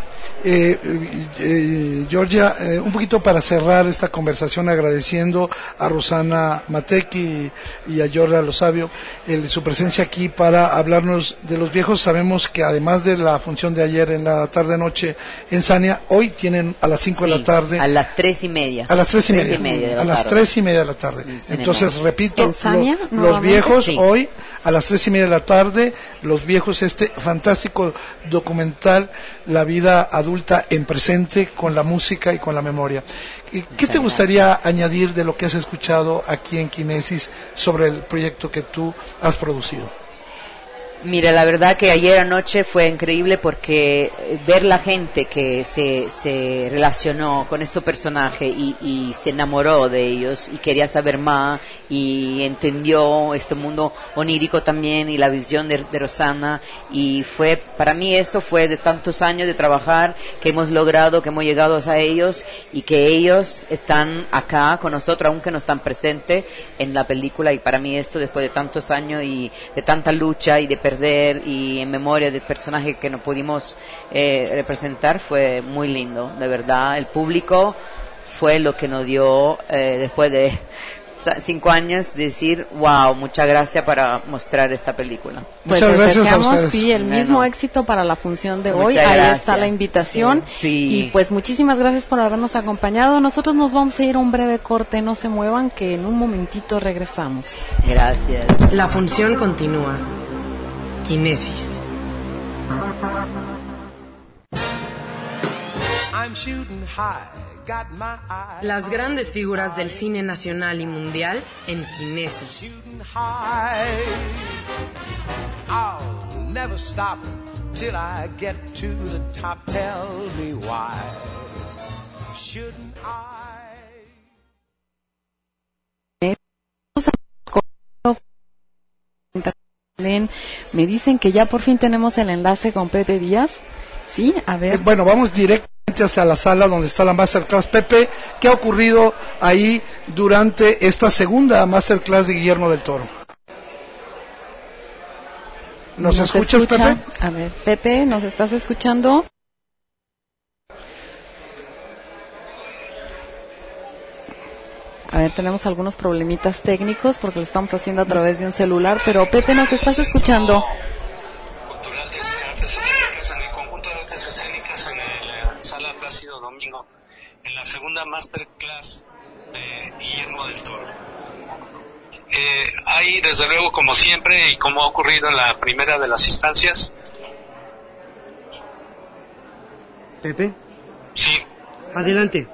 C: Eh, eh, Georgia, eh, un poquito para cerrar esta conversación, agradeciendo a Rosana Matecki y, y a Georgia Lo Sabio el, su presencia aquí para hablarnos de Los Viejos. Sabemos que además de la función de ayer en la tarde-noche en Sania, hoy tienen a las cinco
I: sí,
C: de la tarde.
I: A las tres y media.
C: A las tres y
I: tres
C: media.
I: Y media de la
C: a las
I: tarde.
C: tres y media de la tarde. Entonces, repito,
B: Sania,
C: lo, Los Viejos
I: sí.
C: hoy a las tres y media de la tarde. Los Viejos, este fantástico documental, la vida adulta en presente con la música y con la memoria. ¿Qué Muchas te gustaría gracias. añadir de lo que has escuchado aquí en Kinesis sobre el proyecto que tú has producido?
I: Mira, la verdad que ayer anoche fue increíble porque ver la gente que se, se relacionó con estos personajes y, y se enamoró de ellos y quería saber más y entendió este mundo onírico también y la visión de, de Rosana, y fue, para mí eso fue de tantos años de trabajar que hemos logrado, que hemos llegado a ellos y que ellos están acá con nosotros aunque no están presentes en la película, y para mí esto después de tantos años y de tanta lucha y de perder y en memoria del personaje que no pudimos eh, representar fue muy lindo, de verdad. El público fue lo que nos dio eh, después de cinco años decir wow, muchas gracias para mostrar esta película.
B: Pues
C: muchas gracias a ustedes.
B: Sí, el
I: bueno.
B: mismo éxito para la función de hoy.
I: Muchas
B: Ahí
I: gracias.
B: está la invitación.
I: Sí, sí.
B: Y pues muchísimas gracias por habernos acompañado. Nosotros nos vamos a ir a un breve corte, no se muevan, que en un momentito regresamos.
I: Gracias.
A: La función continúa. Kinesis. Las grandes figuras del cine nacional y mundial en Kinesis.
B: Me dicen que ya por fin tenemos el enlace con Pepe Díaz. Sí, a ver.
C: Eh, bueno, vamos directamente hacia la sala donde está la Masterclass. Pepe, ¿qué ha ocurrido ahí durante esta segunda Masterclass de Guillermo del Toro? ¿Nos, ¿Nos escuchas, escucha? Pepe?
B: A ver, Pepe, ¿nos estás escuchando? A ver, tenemos algunos problemitas técnicos porque lo estamos haciendo a través de un celular, pero Pepe, ¿nos estás escuchando?
K: Cultural de Artes Escénicas en el conjunto de artes escénicas en la sala Plácido Domingo, en la segunda Masterclass de Guillermo del Toro. Eh, hay, desde luego, como siempre, y como ha ocurrido en la primera de las instancias.
L: Pepe.
K: Sí.
L: Adelante.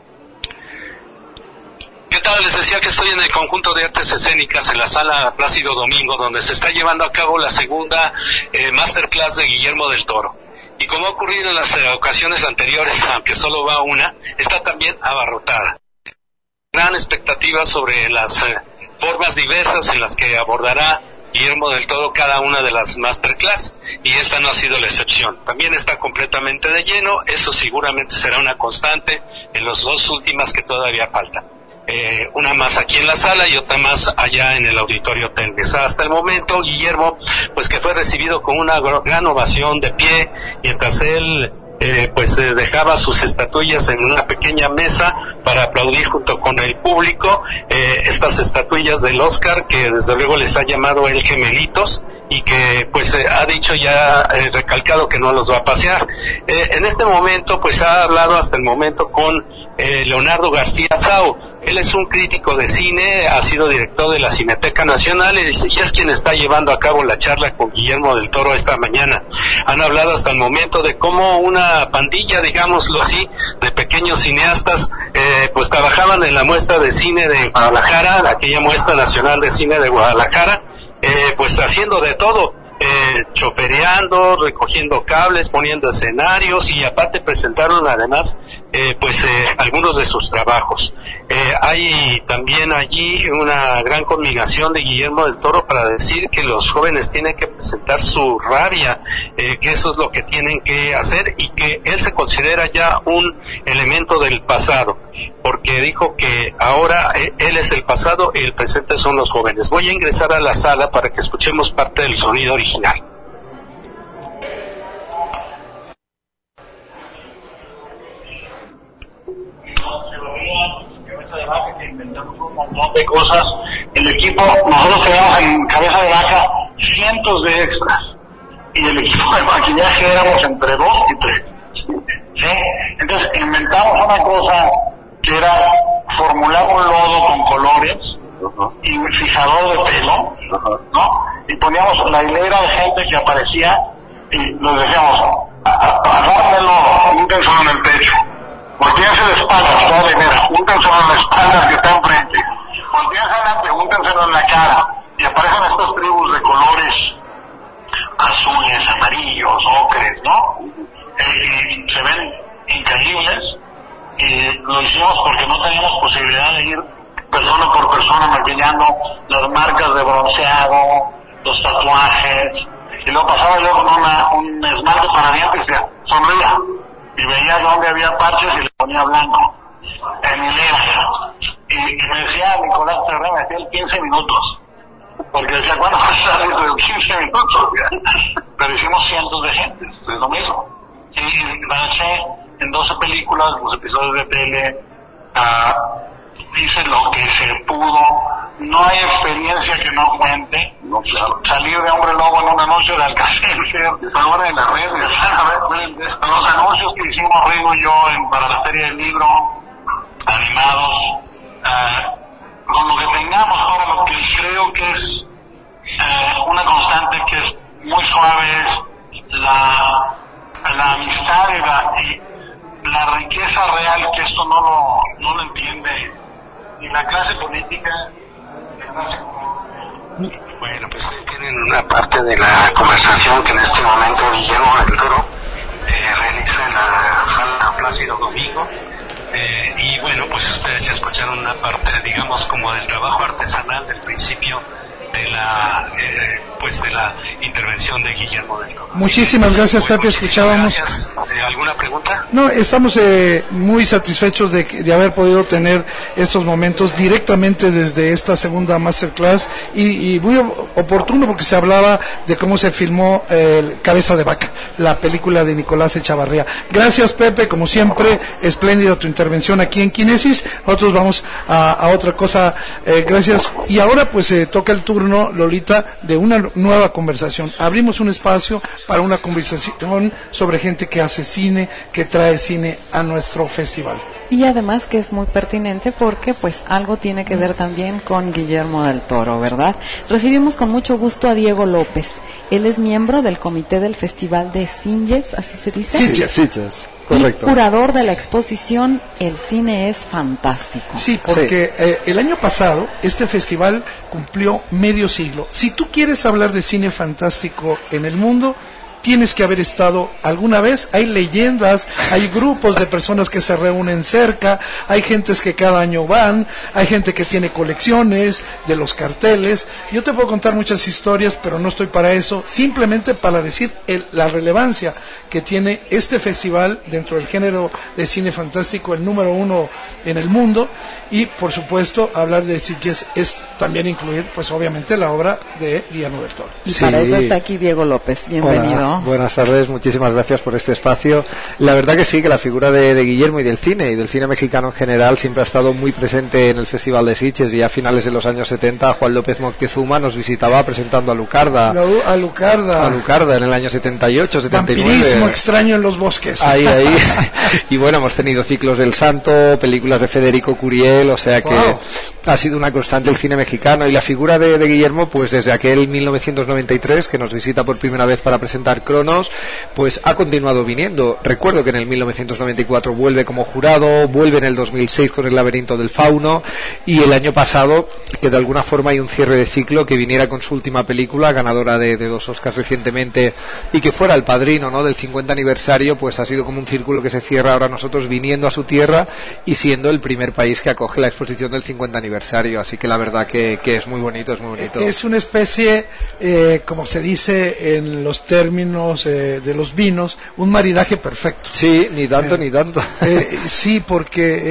K: ¿Qué tal? Les decía que estoy en el conjunto de artes escénicas en la sala Plácido Domingo, donde se está llevando a cabo la segunda eh, Masterclass de Guillermo del Toro. Y como ha ocurrido en las eh, ocasiones anteriores, aunque solo va una, está también abarrotada. Gran expectativa sobre las eh, formas diversas en las que abordará Guillermo del Toro cada una de las Masterclass, y esta no ha sido la excepción. También está completamente de lleno, eso seguramente será una constante en las dos últimas que todavía faltan. Eh, una más aquí en la sala y otra más allá en el Auditorio Telmex. Hasta el momento, Guillermo, pues que fue recibido con una gran ovación de pie, mientras él eh, pues eh, dejaba sus estatuillas en una pequeña mesa para aplaudir junto con el público eh, estas estatuillas del Oscar, que desde luego les ha llamado el Gemelitos, y que pues eh, ha dicho ya, eh, recalcado que no los va a pasear. Eh, en este momento pues ha hablado hasta el momento con eh, Leonardo García Sau. Él es un crítico de cine, ha sido director de la Cineteca Nacional y es quien está llevando a cabo la charla con Guillermo del Toro esta mañana. Han hablado hasta el momento de cómo una pandilla, digámoslo así, de pequeños cineastas, eh, pues trabajaban en la muestra de cine de Guadalajara, aquella muestra nacional de cine de Guadalajara, eh, pues haciendo de todo. Eh, chofereando, recogiendo cables, poniendo escenarios, y aparte presentaron además eh, pues eh, algunos de sus trabajos. Eh, hay también allí una gran conmigación de Guillermo del Toro para decir que los jóvenes tienen que presentar su rabia, eh, que eso es lo que tienen que hacer, y que él se considera ya un elemento del pasado, porque dijo que ahora eh, él es el pasado y el presente son los jóvenes. Voy a ingresar a la sala para que escuchemos parte del sonido original.
M: un montón de cosas. El equipo, nosotros teníamos en Cabeza de Vaca cientos de extras. Y el equipo de maquillaje éramos entre dos y tres. ¿Sí? Entonces inventamos una cosa que era formular un lodo con colores y un fijador de pelo, ¿no? Y poníamos la hilera de gente que aparecía y nos decíamos, agarren el lodo, úntenselo en el pecho, volteense de espaldas, toda la hilera, úntenselo en la espalda que está enfrente, volteense adelante, úntenselo en la cara, y aparecen estas tribus de colores azules, amarillos, ocres, ¿no? Eh, y se ven increíbles, y lo hicimos porque no teníamos posibilidad de ir persona por persona maquillando las marcas de bronceado, los tatuajes, y luego pasaba yo con una, un esmalte para dientes y decía, sonría, y veía dónde había parches y le ponía blanco, en hilera, y, y me decía Nicolás Terré, me hacía el quince minutos, porque decía, ¿cuándo vas a estar dentro de quince minutos? Pero hicimos cientos de gente, es lo mismo, y lancé en doce películas, los episodios de tele, uh, hice lo que se pudo, no hay experiencia que no cuente, no, claro. Salir de Hombre Lobo en un anuncio de Alcacelser, ahora en la red, los anuncios que hicimos Rigo y yo en, para la Feria del Libro, animados, uh, con lo que tengamos ahora, lo que creo que es uh, una constante que es muy suave es la, la amistad y la, y la riqueza real, que esto no lo, no lo entiende ni la clase política.
K: Bueno, pues tienen una parte de la conversación que en este momento Guillermo del Toro eh, realiza en la sala Plácido Domingo. Eh, y bueno, pues ustedes ya escucharon una parte, digamos, como del trabajo artesanal del principio de la eh, pues de la intervención de Guillermo del Toro.
C: Muchísimas gracias, Pepe. Escuchábamos.
K: Gracias. Eh, ¿Alguna pregunta?
C: No, estamos eh, muy satisfechos de, de haber podido tener estos momentos directamente desde esta segunda masterclass y, y muy oportuno porque se hablaba de cómo se filmó eh, Cabeza de Vaca, la película de Nicolás Echavarría. Gracias, Pepe, como siempre, espléndida tu intervención aquí en Kinesis. Nosotros vamos a, a otra cosa. Eh, gracias. Y ahora pues eh, toca el turno, Lolita, de una nueva conversación. Abrimos un espacio para una conversación sobre gente que hace cine, que trae cine a nuestro festival.
B: Y además que es muy pertinente porque pues algo tiene que ver también con Guillermo del Toro, ¿verdad? Recibimos con mucho gusto a Diego López. Él es miembro del comité del Festival de Sitges, ¿así se dice?
N: Sitges, Sitges, correcto.
B: Y curador de la exposición El cine es fantástico.
C: Sí, porque sí. Eh, el año pasado este festival cumplió medio siglo. Si tú quieres hablar de cine fantástico en el mundo, tienes que haber estado alguna vez. Hay leyendas, hay grupos de personas que se reúnen cerca, hay gentes que cada año van, hay gente que tiene colecciones de los carteles. Yo te puedo contar muchas historias, pero no estoy para eso, simplemente para decir el, la relevancia que tiene este festival dentro del género de cine fantástico, el número uno en el mundo. Y por supuesto hablar de Sitges es también incluir pues obviamente la obra de Guillermo del Toro.
B: Y sí. Para eso está aquí Diego López, bienvenido.
N: Hola. Buenas tardes, muchísimas gracias por este espacio. La verdad que sí, que la figura de, de Guillermo y del cine, y del cine mexicano en general, siempre ha estado muy presente en el Festival de Sitges. Y a finales de los años setenta, Juan López Moctezuma nos visitaba presentando a Lucarda.
C: La, a Lucarda.
N: A Lucarda en el año setenta y ocho, setenta y nueve.
C: Vampirismo extraño en los bosques.
N: Ahí, ahí. Y bueno, hemos tenido Ciclos del Santo, películas de Federico Curiel, o sea que wow. Ha sido una constante el cine mexicano. Y la figura de, de Guillermo, pues desde aquel mil novecientos noventa y tres, que nos visita por primera vez para presentar Cronos, pues ha continuado viniendo. Recuerdo que en el mil novecientos noventa y cuatro vuelve como jurado, vuelve en el dos mil seis con El laberinto del fauno, y el año pasado, que de alguna forma hay un cierre de ciclo, que viniera con su última película, ganadora de, de dos Oscars recientemente, y que fuera el padrino, ¿no?, del cincuenta aniversario. Pues ha sido como un círculo que se cierra ahora, nosotros viniendo a su tierra y siendo el primer país que acoge la exposición del cincuenta aniversario. Así que la verdad que, que es muy bonito, es muy bonito.
C: Es una especie, eh, como se dice en los términos eh, de los vinos, un maridaje perfecto.
N: Sí, ni tanto, eh, ni tanto.
C: Eh, sí, porque eh,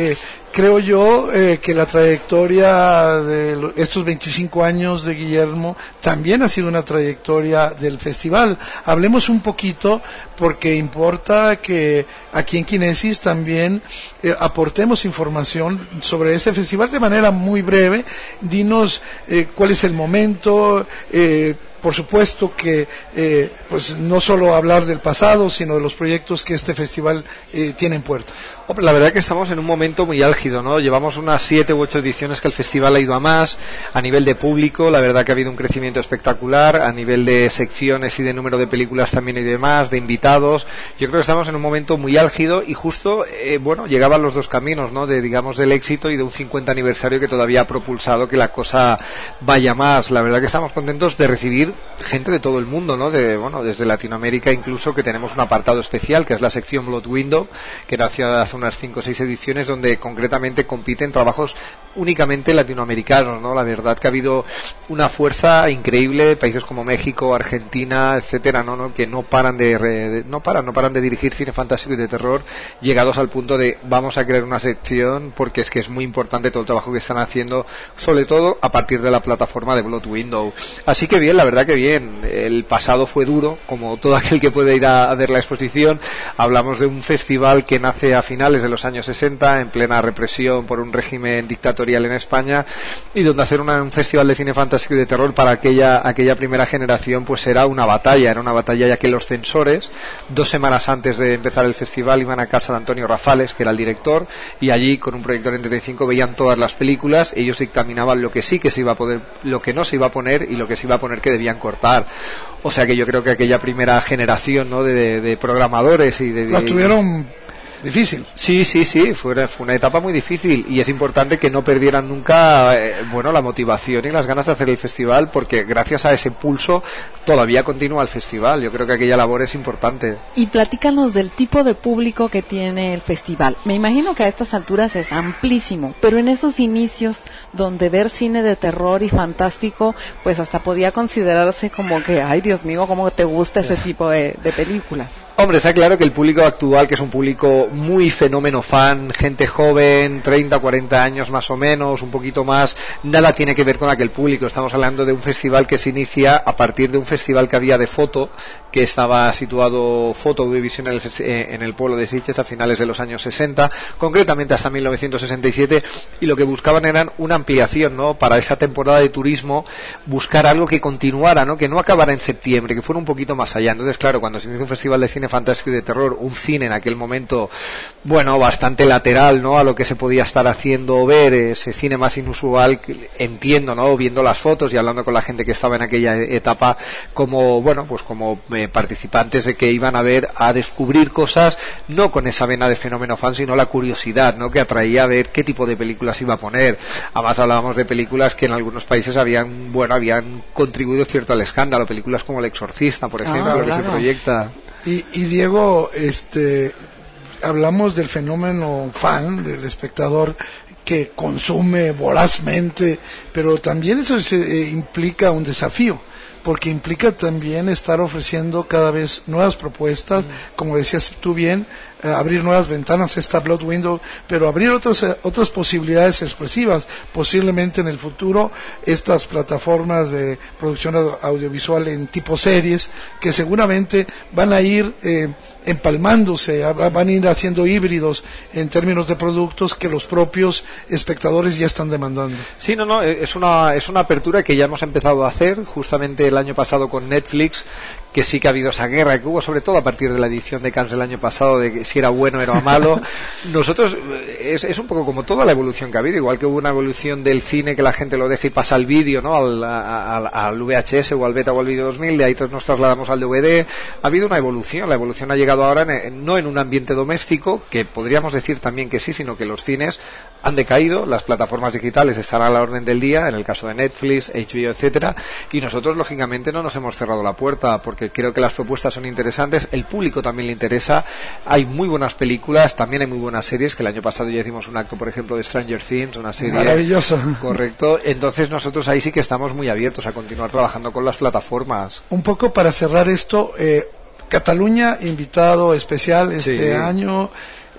C: creo yo eh, que la trayectoria de lo, estos veinticinco años de Guillermo también ha sido una trayectoria del festival. Hablemos un poquito, porque importa que aquí en Kinesis también eh, aportemos información sobre ese festival de manera muy breve. Dinos eh, cuál es el momento, eh, por supuesto que eh, pues no solo hablar del pasado, sino de los proyectos que este festival eh, tiene en puerta.
N: Hombre, la verdad que estamos en un momento muy álgido, ¿no? Llevamos unas siete u ocho ediciones que el festival ha ido a más, a nivel de público, la verdad que ha habido un crecimiento espectacular, a nivel de secciones y de número de películas también y demás, de invitados. Yo creo que estamos en un momento muy álgido y justo, eh, bueno, llegaban los dos caminos, ¿no? De, digamos, del éxito y de un cincuenta aniversario que todavía ha propulsado que la cosa vaya más. La verdad que estamos contentos de recibir gente de todo el mundo, ¿no? De, bueno, desde Latinoamérica incluso, que tenemos un apartado especial, que es la sección Blood Window, que nació hace unas cinco o seis ediciones, donde concretamente compiten trabajos únicamente latinoamericanos, ¿no? La verdad que ha habido una fuerza increíble, países como México, Argentina, etcétera, ¿no? ¿no? Que no paran de, de no paran, no paran de dirigir cine fantástico y de terror, llegados al punto de vamos a crear una sección porque es que es muy importante todo el trabajo que están haciendo, sobre todo a partir de la plataforma de Blood Window. Así que bien, la verdad que bien. El pasado fue duro, como todo aquel que puede ir a, a ver la exposición. Hablamos de un festival que nace a finales de los años sesenta, en plena represión por un régimen dictatorial en España, y donde hacer una, un festival de cine fantástico y de terror para aquella, aquella primera generación pues era una batalla, era una batalla ya que los censores, dos semanas antes de empezar el festival, iban a casa de Antonio Rafales, que era el director, y allí con un proyector en treinta y cinco veían todas las películas, ellos dictaminaban lo que sí que se iba a poder, lo que no se iba a poner y lo que se iba a poner que debían cortar. O sea que yo creo que aquella primera generación, ¿no? de, de, de programadores y de, de
C: las tuvieron difícil.
N: Sí, sí, sí, fue, fue una etapa muy difícil y es importante que no perdieran nunca eh, bueno, la motivación y las ganas de hacer el festival, porque gracias a ese pulso todavía continúa el festival. Yo creo que aquella labor es importante.
B: Y platícanos del tipo de público que tiene el festival. Me imagino que a estas alturas es amplísimo, pero en esos inicios donde ver cine de terror y fantástico, pues hasta podía considerarse como que, ay Dios mío, cómo te gusta ese tipo de, de películas.
N: Hombre, está claro que el público actual, que es un público muy fenómeno fan, gente joven, treinta, cuarenta años más o menos, un poquito más, nada tiene que ver con aquel público. Estamos hablando de un festival que se inicia a partir de un festival que había de foto, que estaba situado Foto Audiovisión en el, en el pueblo de Sitges a finales de los años sesenta, concretamente hasta mil novecientos sesenta y siete, y lo que buscaban eran una ampliación, ¿no? Para esa temporada de turismo, buscar algo que continuara, ¿no? Que no acabara en septiembre, que fuera un poquito más allá. Entonces, claro, cuando se inicia un festival de cine fantástico y de terror, un cine en aquel momento, bueno, bastante lateral, ¿no? A lo que se podía estar haciendo o ver, ese cine más inusual, que entiendo, ¿no? Viendo las fotos y hablando con la gente que estaba en aquella etapa, como, bueno, pues como eh, participantes de que iban a ver, a descubrir cosas, no con esa vena de fenómeno fan, sino la curiosidad, ¿no? Que atraía a ver qué tipo de películas iba a poner. Además hablábamos de películas que en algunos países habían, bueno, habían contribuido cierto al escándalo, películas como El Exorcista, por ejemplo, ah, claro. Que se proyecta.
C: Y, y Diego, este, hablamos del fenómeno fan, del espectador que consume vorazmente, pero también eso se, eh, implica un desafío, porque implica también estar ofreciendo cada vez nuevas propuestas, mm. como decías tú bien, eh, abrir nuevas ventanas, esta Blood Window, pero abrir otras eh, otras posibilidades expresivas. Posiblemente en el futuro estas plataformas de producción audiovisual en tipo series, que seguramente van a ir eh, empalmándose, van a ir haciendo híbridos en términos de productos que los propios espectadores ya están demandando.
N: Sí, no, no, es una, es una apertura que ya hemos empezado a hacer justamente el año pasado con Netflix, que sí que ha habido esa guerra que hubo, sobre todo a partir de la edición de Cannes del año pasado, de que si era bueno o era malo. Nosotros, es, es un poco como toda la evolución que ha habido, igual que hubo una evolución del cine que la gente lo deja y pasa al vídeo, ¿no? Al, al, al V H S o al Beta o al Vídeo dos mil, de ahí nos trasladamos al D V D. Ha habido una evolución, la evolución ha llegado ahora en, no en un ambiente doméstico, que podríamos decir también que sí, sino que los cines han decaído, las plataformas digitales están a la orden del día, en el caso de Netflix, H B O, etcétera, y nosotros lógicamente no nos hemos cerrado la puerta, porque creo que las propuestas son interesantes, el público también le interesa, hay muy buenas películas, también hay muy buenas series, que el año pasado ya hicimos un acto, por ejemplo, de Stranger Things, una serie
C: maravillosa.
N: Correcto, entonces nosotros ahí sí que estamos muy abiertos a continuar trabajando con las plataformas.
C: Un poco para cerrar esto, eh, Cataluña invitado especial este sí. año.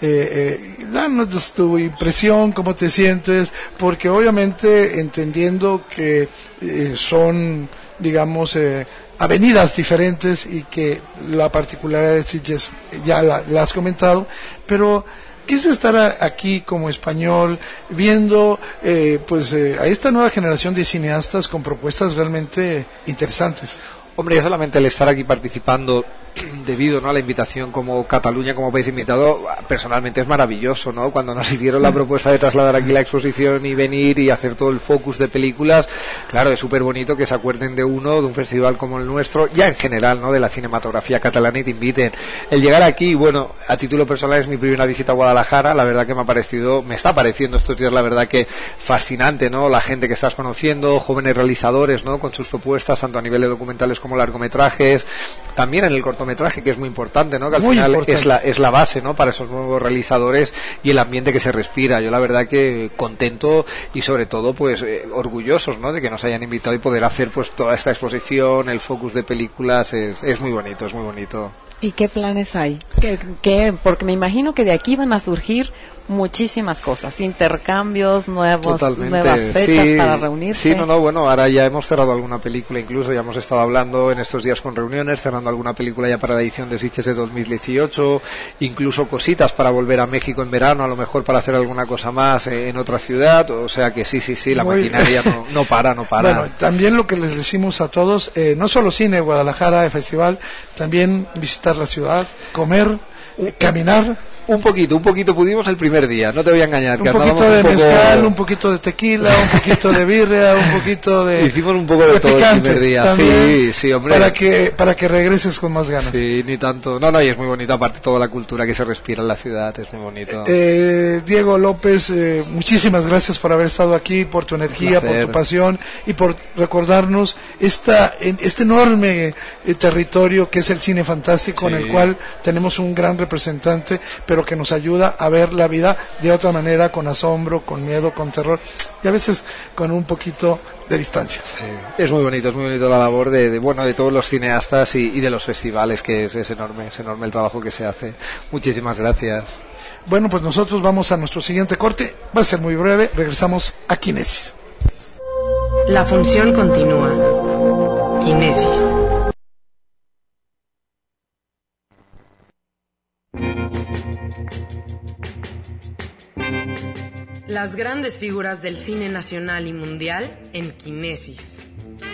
C: eh, eh, danos tu impresión, cómo te sientes, porque obviamente entendiendo que eh, son, digamos, eh, avenidas diferentes y que la particularidad de Sitges ya la, la has comentado, pero quise estar a, aquí como español viendo eh, pues eh, a esta nueva generación de cineastas con propuestas realmente interesantes.
N: Hombre, yo solamente el estar aquí participando debido, ¿no?, a la invitación como Cataluña, como país invitado, personalmente es maravilloso, ¿no? Cuando nos hicieron la propuesta de trasladar aquí la exposición y venir y hacer todo el focus de películas, claro, es súper bonito que se acuerden de uno, de un festival como el nuestro, ya en general, ¿no?, de la cinematografía catalana, y te inviten. El llegar aquí, bueno, a título personal es mi primera visita a Guadalajara, la verdad que me ha parecido, me está pareciendo estos días, la verdad que fascinante, ¿no?, la gente que estás conociendo, jóvenes realizadores, ¿no?, con sus propuestas, tanto a nivel de documentales como largometrajes, también en el cortometraje, que es muy importante, ¿no?, que al
C: muy
N: final
C: importante.
N: es la es la base, ¿no?, para esos nuevos realizadores y el ambiente que se respira. Yo la verdad que contento y sobre todo pues eh, orgullosos, ¿no?, de que nos hayan invitado y poder hacer pues toda esta exposición, el focus de películas, es, es muy bonito, es muy bonito.
B: ¿Y qué planes hay? ¿Qué, qué? Porque me imagino que de aquí van a surgir muchísimas cosas, intercambios, nuevos,
N: Totalmente.
B: nuevas fechas
N: Sí,
B: para reunirse.
N: Sí, no, no, bueno, ahora ya hemos cerrado alguna película, incluso ya hemos estado hablando en estos días con reuniones, cerrando alguna película ya para la edición de Sitges de dos mil dieciocho, incluso cositas para volver a México en verano, a lo mejor para hacer alguna cosa más eh, en otra ciudad, o sea que sí, sí, sí, la
C: Muy
N: maquinaria no, no para, no para.
C: Bueno, también lo que les decimos a todos, eh, no solo cine, Guadalajara, el festival, también visitar la ciudad, comer, eh, caminar.
N: Un poquito, un poquito pudimos el primer día, no te voy a engañar.
C: Un
N: que
C: poquito de
N: un poco...
C: mezcal, un poquito de tequila, un poquito de birria, un poquito de...
N: Hicimos un poco de, de todo el primer día,
C: también,
N: sí, sí, hombre.
C: Para que, para que regreses con más ganas.
N: Sí, ni tanto. No, no, y es muy bonito, aparte toda la cultura que se respira en la ciudad, es muy bonito.
C: Eh, Diego López, eh, muchísimas gracias por haber estado aquí, por tu energía, por tu pasión y por recordarnos esta, este enorme eh, territorio que es el cine fantástico, sí, en el cual tenemos un gran representante, pero que nos ayuda a ver la vida de otra manera, con asombro, con miedo, con terror y a veces con un poquito de distancia.
N: Sí. Es muy bonito, es muy bonito la labor de, de bueno, de todos los cineastas y, y de los festivales, que es, es enorme, es enorme el trabajo que se hace. Muchísimas gracias.
C: Bueno, pues nosotros vamos a nuestro siguiente corte, va a ser muy breve, regresamos a Kinesis.
A: La función continúa. Kinesis. Las grandes figuras del cine nacional y mundial en Kinesis.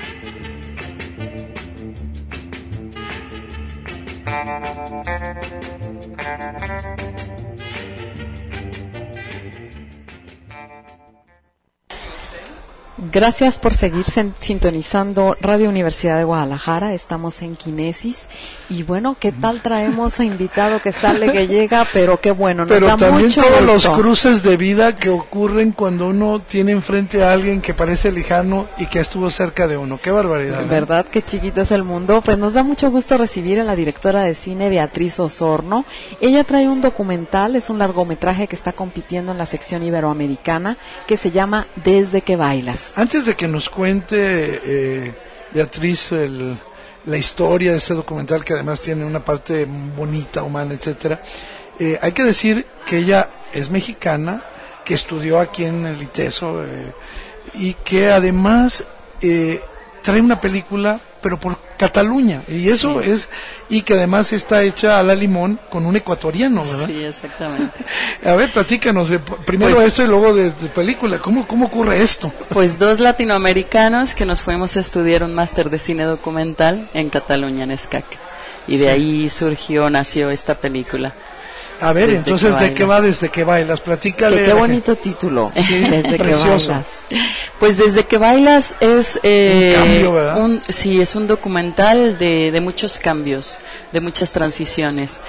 B: Gracias por seguir sintonizando Radio Universidad de Guadalajara. Estamos en Kinesis. Y bueno, ¿qué tal traemos a invitado que sale, que llega? Pero qué bueno, nos
C: Pero
B: da
C: también
B: mucho
C: todos
B: gusto.
C: los cruces de vida que ocurren cuando uno tiene enfrente a alguien que parece lejano y que estuvo cerca de uno. ¡Qué barbaridad! ¿eh?
B: ¿Verdad? Qué chiquito es el mundo. Pues nos da mucho gusto recibir a la directora de cine, Beatriz Osorno. Ella trae un documental, es un largometraje que está compitiendo en la sección iberoamericana, que se llama Desde que bailas.
C: Antes de que nos cuente, eh, Beatriz, el, la historia de este documental, que además tiene una parte bonita, humana, etcétera, eh, hay que decir que ella es mexicana, que estudió aquí en el ITESO eh, y que además eh, trae una película, pero por Cataluña, y eso sí. es, y que además está hecha a la limón con un ecuatoriano, ¿verdad?
O: Sí, exactamente.
C: A ver, platícanos, eh, primero
O: pues,
C: esto y luego de tu película, ¿cómo, ¿cómo ocurre esto?
O: Pues dos latinoamericanos que nos fuimos a estudiar un máster de cine documental en Cataluña, en Escac, y de sí. ahí surgió, nació esta película.
C: A ver, desde entonces, ¿de qué va Desde que bailas? Platícale.
B: Qué bonito título.
C: Sí,
B: desde
C: precioso.
B: Que bailas.
O: Pues Desde que bailas es... Eh,
C: un cambio, ¿verdad?
O: Un, sí, es un documental de, de muchos cambios, de muchas transiciones.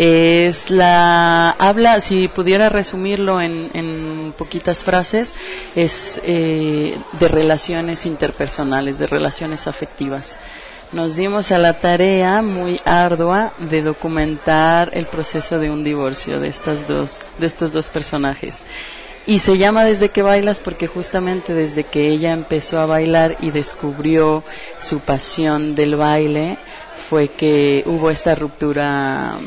O: Es la... Habla, si pudiera resumirlo en, en poquitas frases, es eh, de relaciones interpersonales, de relaciones afectivas. Nos dimos a la tarea muy ardua de documentar el proceso de un divorcio de estas dos, de estos dos personajes. Y se llama Desde que bailas porque justamente desde que ella empezó a bailar y descubrió su pasión del baile, fue que hubo esta ruptura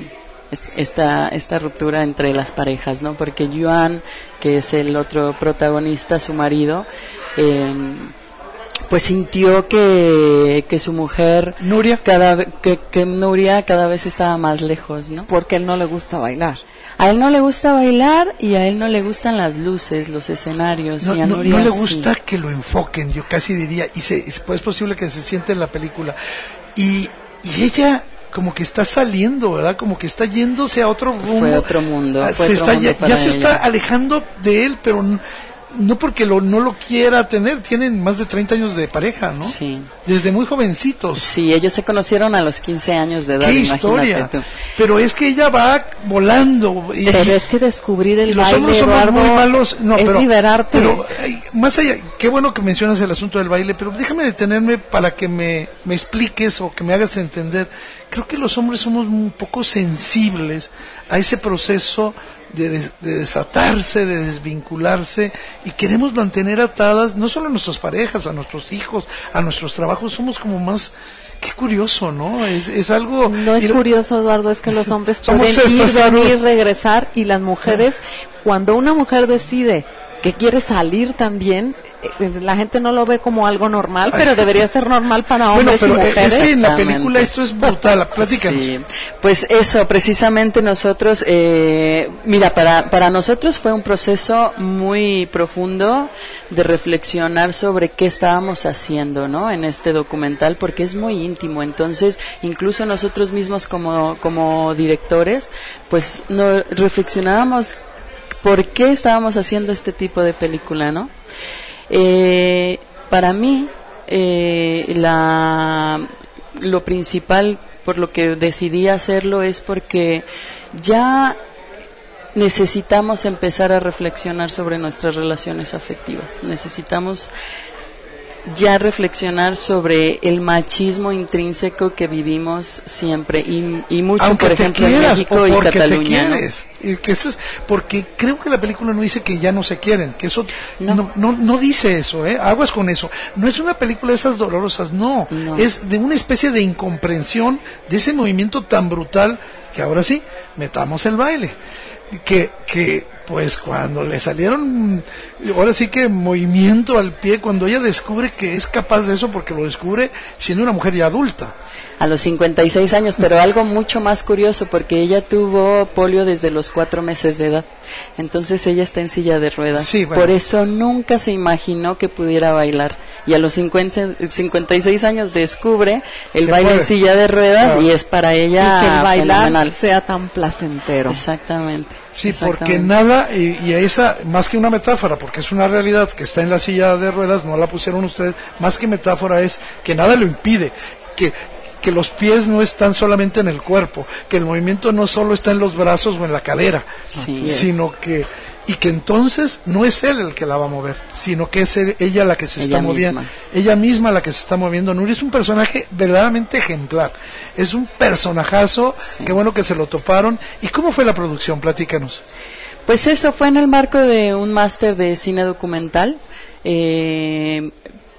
O: esta esta ruptura entre las parejas, ¿no? Porque Yuan, que es el otro protagonista, su marido, eh, pues sintió que, que su mujer
C: Nuria
O: cada que, que Nuria cada vez estaba más lejos, ¿no?
B: Porque a él no le gusta bailar.
O: A él no le gusta bailar y a él no le gustan las luces, los escenarios.
C: No,
O: y a
C: no,
O: Nuria
C: no le
O: sí.
C: gusta que lo enfoquen, yo casi diría, y se, es, pues, es posible que se siente en la película. Y, y ella como que está saliendo, ¿verdad? Como que está yéndose a otro rumbo.
O: Fue otro mundo.
C: Ah,
O: Fue
C: se
O: otro
C: está,
O: mundo
C: ya
O: para
C: ya se
O: ella.
C: está alejando de él, pero no, no porque lo, no lo quiera tener. Tienen más de treinta años de pareja, ¿no?
O: Sí.
C: Desde muy jovencitos.
O: Sí, ellos se conocieron a los quince años de edad.
C: ¡Qué
O: imagínate
C: historia!
O: tú.
C: Pero es que ella va volando. Y,
B: Pero es que descubrir el
C: y los
B: baile,
C: hombres somos
B: Eduardo,
C: muy malos. No,
B: es
C: pero,
B: liberarte.
C: Pero ay, más allá, qué bueno que mencionas el asunto del baile, pero déjame detenerme para que me, me expliques o que me hagas entender. Creo que los hombres somos un poco sensibles a ese proceso de, de, de desatarse, de desvincularse, y queremos mantener atadas no solo a nuestras parejas, a nuestros hijos, a nuestros trabajos. Somos como más... Qué curioso, ¿no? Es, es algo...
B: No es
C: y,
B: curioso, Eduardo, es que los hombres
C: Somos
B: pueden ir,
C: estas,
B: venir, regresar, y las mujeres, cuando una mujer decide que quiere salir también, eh, la gente no lo ve como algo normal, pero debería ser normal para hombres
C: bueno, pero
B: y mujeres.
C: es que en la película esto es brutal, platícanos.
O: Sí, pues eso, precisamente nosotros, eh, mira, para, para nosotros fue un proceso muy profundo de reflexionar sobre qué estábamos haciendo, ¿no? En este documental, porque es muy íntimo. Entonces, incluso nosotros mismos como, como directores, pues no reflexionábamos por qué estábamos haciendo este tipo de película, ¿no? Eh, para mí, eh, la, lo principal por lo que decidí hacerlo es porque ya necesitamos empezar a reflexionar sobre nuestras relaciones afectivas. Necesitamos ya reflexionar sobre el machismo intrínseco que vivimos siempre y, y mucho,
C: aunque
O: por ejemplo,
C: quieras,
O: en México
C: o
O: y
C: porque
O: Cataluña,
C: te
O: ¿no?
C: quieres. Y que eso es porque creo que la película no dice que ya no se quieren, que eso no no, no, no dice eso, ¿eh? Aguas con eso. No es una película de esas dolorosas, no.
O: No.
C: Es de una especie de incomprensión de ese movimiento tan brutal que ahora sí, metamos el baile. Que, que pues cuando le salieron, ahora sí que movimiento al pie, cuando ella descubre que es capaz de eso, porque lo descubre siendo una mujer ya adulta.
O: A los cincuenta y seis años, pero algo mucho más curioso, porque ella tuvo polio desde los cuatro meses de edad. Entonces ella está en silla de ruedas.
C: Sí, bueno.
O: Por eso nunca se imaginó que pudiera bailar. Y a los cincuenta, cincuenta y seis años descubre el baile
C: puede?
O: en silla de ruedas,
C: Claro.
O: y es para ella
B: Y que el bailar
O: fenomenal.
B: sea tan placentero.
O: Exactamente.
C: Sí,
O: exactamente.
C: porque nada, y, y esa, más que una metáfora, porque es una realidad que está en la silla de ruedas, no la pusieron ustedes, más que metáfora es que nada lo impide, que, que los pies no están solamente en el cuerpo, que el movimiento no solo está en los brazos o en la cadera,
O: Sí.
C: sino que, y que entonces no es él el que la va a mover, sino que es él- ella la que se
O: Ella
C: está moviendo,
O: misma.
C: ella misma la que se está moviendo. Nuria es un personaje verdaderamente ejemplar, es un personajazo, qué bueno que se lo toparon. ¿Y cómo fue la producción? Platícanos.
O: Pues eso fue en el marco de un máster de cine documental. Eh,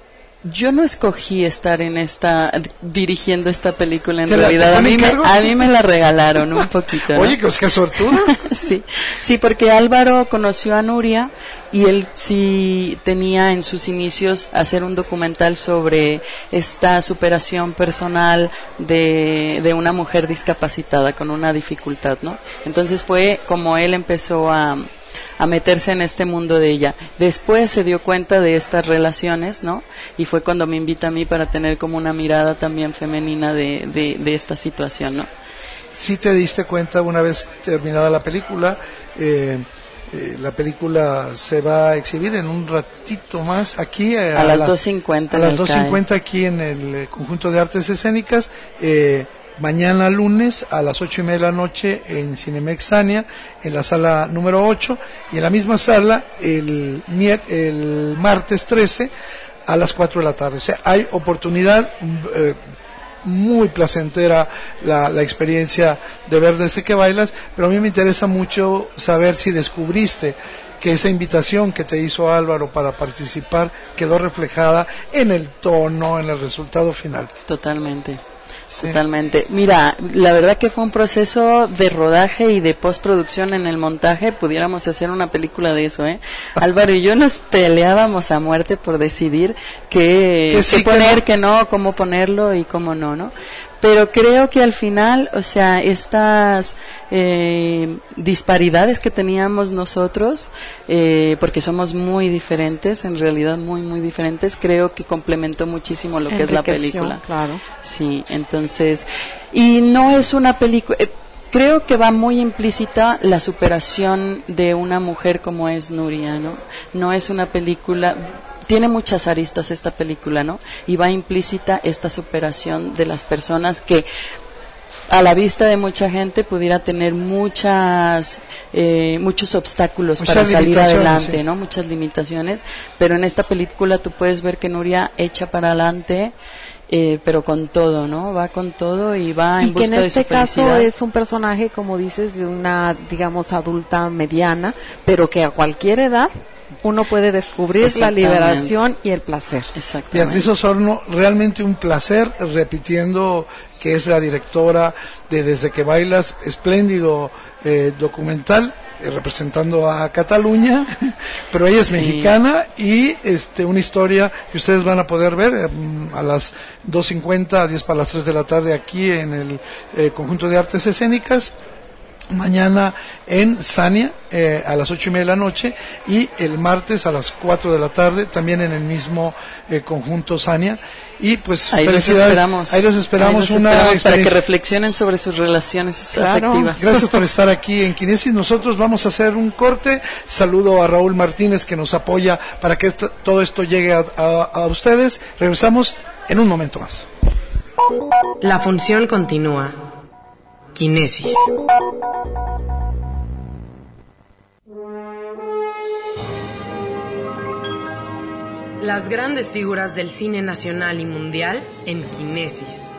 O: yo no escogí estar en esta, dirigiendo esta película en
C: ¿Te la-
O: realidad.
C: te
O: A mí,
C: ponen
O: me,
C: cargo?
O: a mí me la regalaron un poquito, ¿no?
C: Oye, pues qué sortuda.
O: Sí, sí, porque Álvaro conoció a Nuria y él sí tenía en sus inicios hacer un documental sobre esta superación personal de, de una mujer discapacitada con una dificultad, ¿no? Entonces fue como él empezó a, a meterse en este mundo de ella. Después se dio cuenta de estas relaciones, ¿no? Y fue cuando me invita a mí para tener como una mirada también femenina de, de, de esta situación, ¿no?
C: Si te diste cuenta una vez terminada la película, eh, eh, la película se va a exhibir en un ratito más aquí eh,
O: A las
C: la-
O: dos cincuenta
C: a
O: en
C: las
O: el
C: dos
O: C A E.
C: cincuenta aquí en el eh, Conjunto de Artes Escénicas. Eh, mañana lunes a las ocho y media de la noche en Cinemexania, en la sala número ocho, y en la misma sala el, mier- el martes trece a las cuatro de la tarde. O sea, hay oportunidad, eh, muy placentera la, la experiencia de ver Desde que bailas, pero a mí me interesa mucho saber si descubriste que esa invitación que te hizo Álvaro para participar quedó reflejada en el tono, en el resultado final.
O: Totalmente. Totalmente. Mira, la verdad que fue un proceso de rodaje y de postproducción en el montaje. Pudiéramos hacer una película de eso, ¿eh? Álvaro y yo nos peleábamos a muerte por decidir qué,
C: Que sí,
O: qué
C: que
O: poner,
C: no.
O: que no, cómo ponerlo y cómo no, ¿no? Pero creo que al final, o sea, estas eh, disparidades que teníamos nosotros, eh, porque somos muy diferentes, en realidad muy, muy diferentes, creo que complementó muchísimo lo que es la
B: Enriqueció,
O: película.
B: claro.
O: Sí, entonces, y no es una película, eh, creo que va muy implícita la superación de una mujer como es Nuria, ¿no? No es una película, tiene muchas aristas esta película, ¿no? Y va implícita esta superación de las personas que a la vista de mucha gente pudiera tener muchas eh, muchos obstáculos
C: Muchas
O: para salir
C: limitaciones,
O: adelante,
C: sí.
O: ¿no? Muchas limitaciones, pero en esta película tú puedes ver que Nuria echa para adelante, eh, pero con todo, ¿no? Va con todo y va en
B: Y que en
O: busca de
B: este
O: su
B: caso
O: felicidad.
B: es un personaje, como dices, de una, digamos, adulta mediana, pero que a cualquier edad uno puede descubrir la
O: Exactamente.
B: liberación y el placer.
C: Beatriz Osorno, realmente un placer, repitiendo que es la directora de Desde que bailas, espléndido eh, documental, eh, representando a Cataluña, pero ella es
O: Sí.
C: mexicana y este una historia que ustedes van a poder ver eh, a las dos cincuenta, a diez para las tres de la tarde aquí en el eh, Conjunto de Artes Escénicas. Mañana en Sania eh, a las ocho y media de la noche y el martes a las cuatro de la tarde también en el mismo eh, conjunto Sania y pues
O: Ahí los
C: felicidades,
O: esperamos.
C: ahí los esperamos,
O: Ahí los
C: una
O: esperamos para que
C: experiencia.
O: reflexionen sobre sus relaciones
B: Claro.
O: afectivas.
C: Gracias por estar aquí en Kinesis. Nosotros vamos a hacer un corte. Saludo a Raúl Martínez que nos apoya para que esto- todo esto llegue a, a- a ustedes. Regresamos en un momento más.
A: La función continúa. Kinesis. Las grandes figuras del cine nacional y mundial en Kinesis.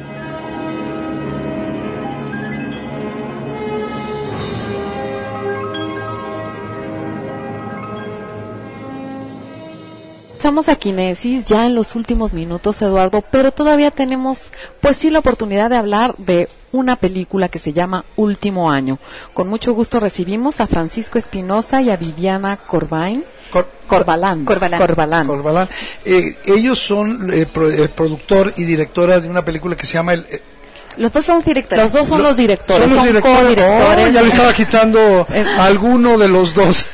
B: Estamos a Kinesis ya en los últimos minutos, Eduardo, pero todavía tenemos, pues sí, la oportunidad de hablar de una película que se llama Último Año. Con mucho gusto recibimos a Francisco Espinosa y a Viviana Corbain.
C: Cor-
B: Corbalán.
C: Corbalán.
B: Corbalán.
C: Corbalán. Eh, ellos son eh, pro- eh, productor y directora de una película que se llama el, eh,
B: Los dos son directores. Los dos son
C: Lo-
B: los directores.
C: Son los
B: son
C: directores.
B: co-directores.
C: Oh, ya le estaba quitando a alguno de los dos.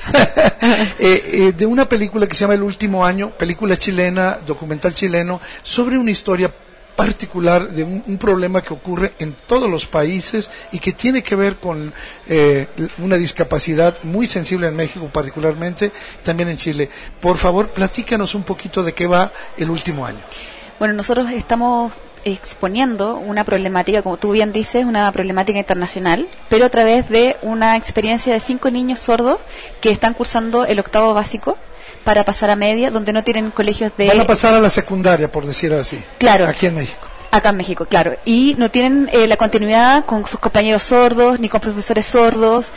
C: Eh, eh, de una película que se llama El Último Año, película chilena, documental chileno, sobre una historia particular de un, un problema que ocurre en todos los países y que tiene que ver con eh, una discapacidad muy sensible en México particularmente, también en Chile. Por favor, platícanos un poquito de qué va El Último Año.
P: Bueno, nosotros estamos exponiendo una problemática, como tú bien dices, una problemática internacional, pero a través de una experiencia de cinco niños sordos que están cursando el octavo básico para pasar a media, donde no tienen colegios de...
C: Van a pasar a la secundaria, por decir así.
P: Claro.
C: Aquí en México.
P: Acá en México, claro. Y no tienen eh, la continuidad con sus compañeros sordos, ni con profesores sordos,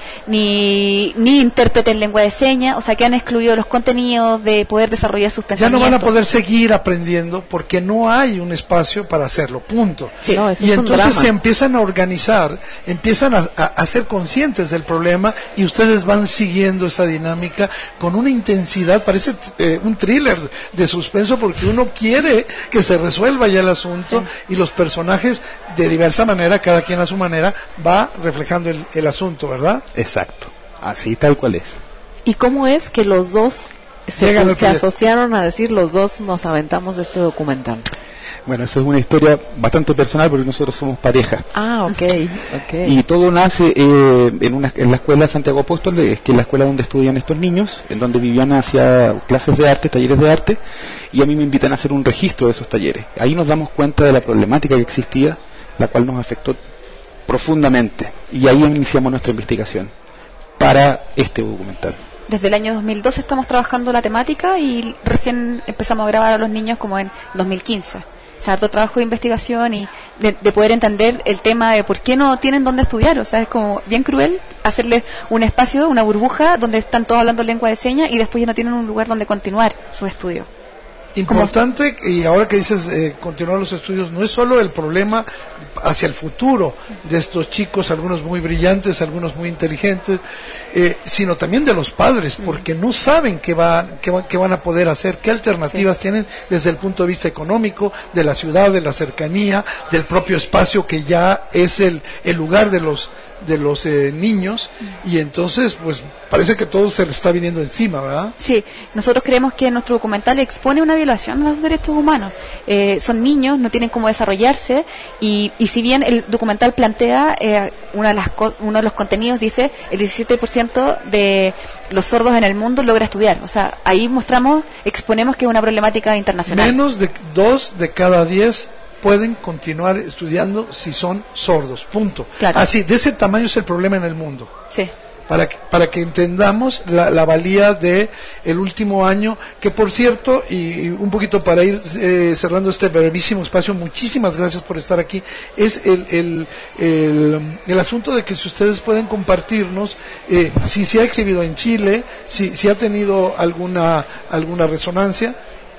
P: ni, ni intérpretes en lengua de señas, o sea que han excluido los contenidos de poder desarrollar sus
C: Ya no
P: pensamientos.
C: van a poder seguir aprendiendo porque no hay un espacio para hacerlo, punto.
P: Sí. No, eso
C: y
P: es un
C: entonces
P: drama.
C: se empiezan a organizar, empiezan a, a, a ser conscientes del problema y ustedes van siguiendo esa dinámica con una intensidad, parece eh, un thriller de suspenso porque uno quiere que se resuelva ya el asunto y los personajes de diversa manera, cada quien a su manera, va reflejando el, el asunto, ¿verdad?
Q: Exacto, así tal cual es.
B: ¿Y cómo es que los dos se,
C: Llegan al
B: se
C: proyecto.
B: asociaron a decir los dos nos aventamos de este documental?
Q: Bueno, eso es una historia bastante personal porque nosotros somos pareja.
B: Ah, ok, ok.
Q: Y todo nace eh, en, una, en la escuela Santiago Apóstoles, que es la escuela donde estudian estos niños, en donde Viviana hacía clases de arte, talleres de arte, y a mí me invitan a hacer un registro de esos talleres. Ahí nos damos cuenta de la problemática que existía, la cual nos afectó profundamente, y ahí iniciamos nuestra investigación para este documental.
P: Desde el año dos mil doce estamos trabajando la temática y recién empezamos a grabar a los niños como en dos mil quince. O sea, harto trabajo de investigación y de, de poder entender el tema de por qué no tienen dónde estudiar. O sea, es como bien cruel hacerles un espacio, una burbuja, donde están todos hablando lengua de señas y después ya no tienen un lugar donde continuar su estudio.
C: Importante, y ahora que dices eh, continuar los estudios, no es solo el problema hacia el futuro de estos chicos, algunos muy brillantes, algunos muy inteligentes, eh, sino también de los padres, porque no saben qué, va, qué, va, qué van a poder hacer, qué alternativas sí. tienen desde el punto de vista económico, de la ciudad, de la cercanía, del propio espacio que ya es el, el lugar de los de los eh, niños, y entonces pues parece que todo se le está viniendo encima, ¿verdad?
P: Sí, nosotros creemos que nuestro documental expone una violación a los derechos humanos. Eh, son niños, no tienen cómo desarrollarse, y, y si bien el documental plantea, eh, una de las co- uno de los contenidos dice, el diecisiete por ciento de los sordos en el mundo logra estudiar. O sea, ahí mostramos, exponemos que es una problemática internacional.
C: Menos de dos de cada diez pueden continuar estudiando si son sordos, punto.
P: Claro.
C: Así, de ese tamaño es el problema en el mundo.
P: Sí.
C: Para que, para que entendamos la, la valía de el último año, que por cierto, y, y un poquito para ir eh, cerrando este brevísimo espacio, muchísimas gracias por estar aquí, es el, el, el, el asunto de que si ustedes pueden compartirnos, eh, si se ha exhibido en Chile, si, si ha tenido alguna, alguna resonancia.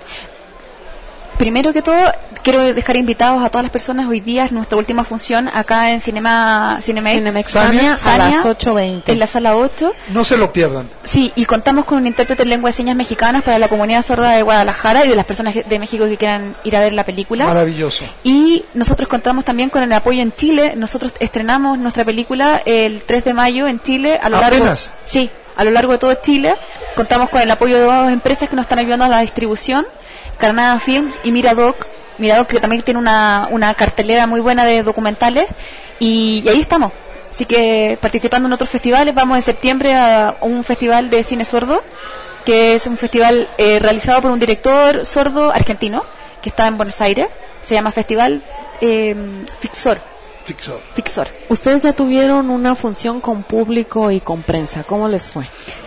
P: Primero que todo, quiero dejar invitados a todas las personas. Hoy día es nuestra última función acá en Cinema Cinemex,
A: Cinemex
P: Sania,
A: a las ocho veinte.
P: En la sala ocho.
C: No se lo pierdan.
P: Sí, y contamos con un intérprete de lengua de señas mexicanas para la comunidad sorda de Guadalajara y de las personas de México que quieran ir a ver la película.
C: Maravilloso.
P: Y nosotros contamos también con el apoyo en Chile. Nosotros estrenamos nuestra película el tres de mayo en Chile. A lo largo,
C: ¿Apenas?
P: Sí, a lo largo de todo Chile. Contamos con el apoyo de dos empresas que nos están ayudando a la distribución, Carnada Films y Miradoc, Miradoc que también tiene una, una cartelera muy buena de documentales, y, y ahí estamos. Así que participando en otros festivales, vamos en septiembre a un festival de cine sordo, que es un festival eh, realizado por un director sordo argentino, que está en Buenos Aires, se llama Festival eh, Fixor.
C: Fixor.
P: Fixor.
A: Ustedes ya tuvieron una función con público y con prensa, ¿cómo les fue?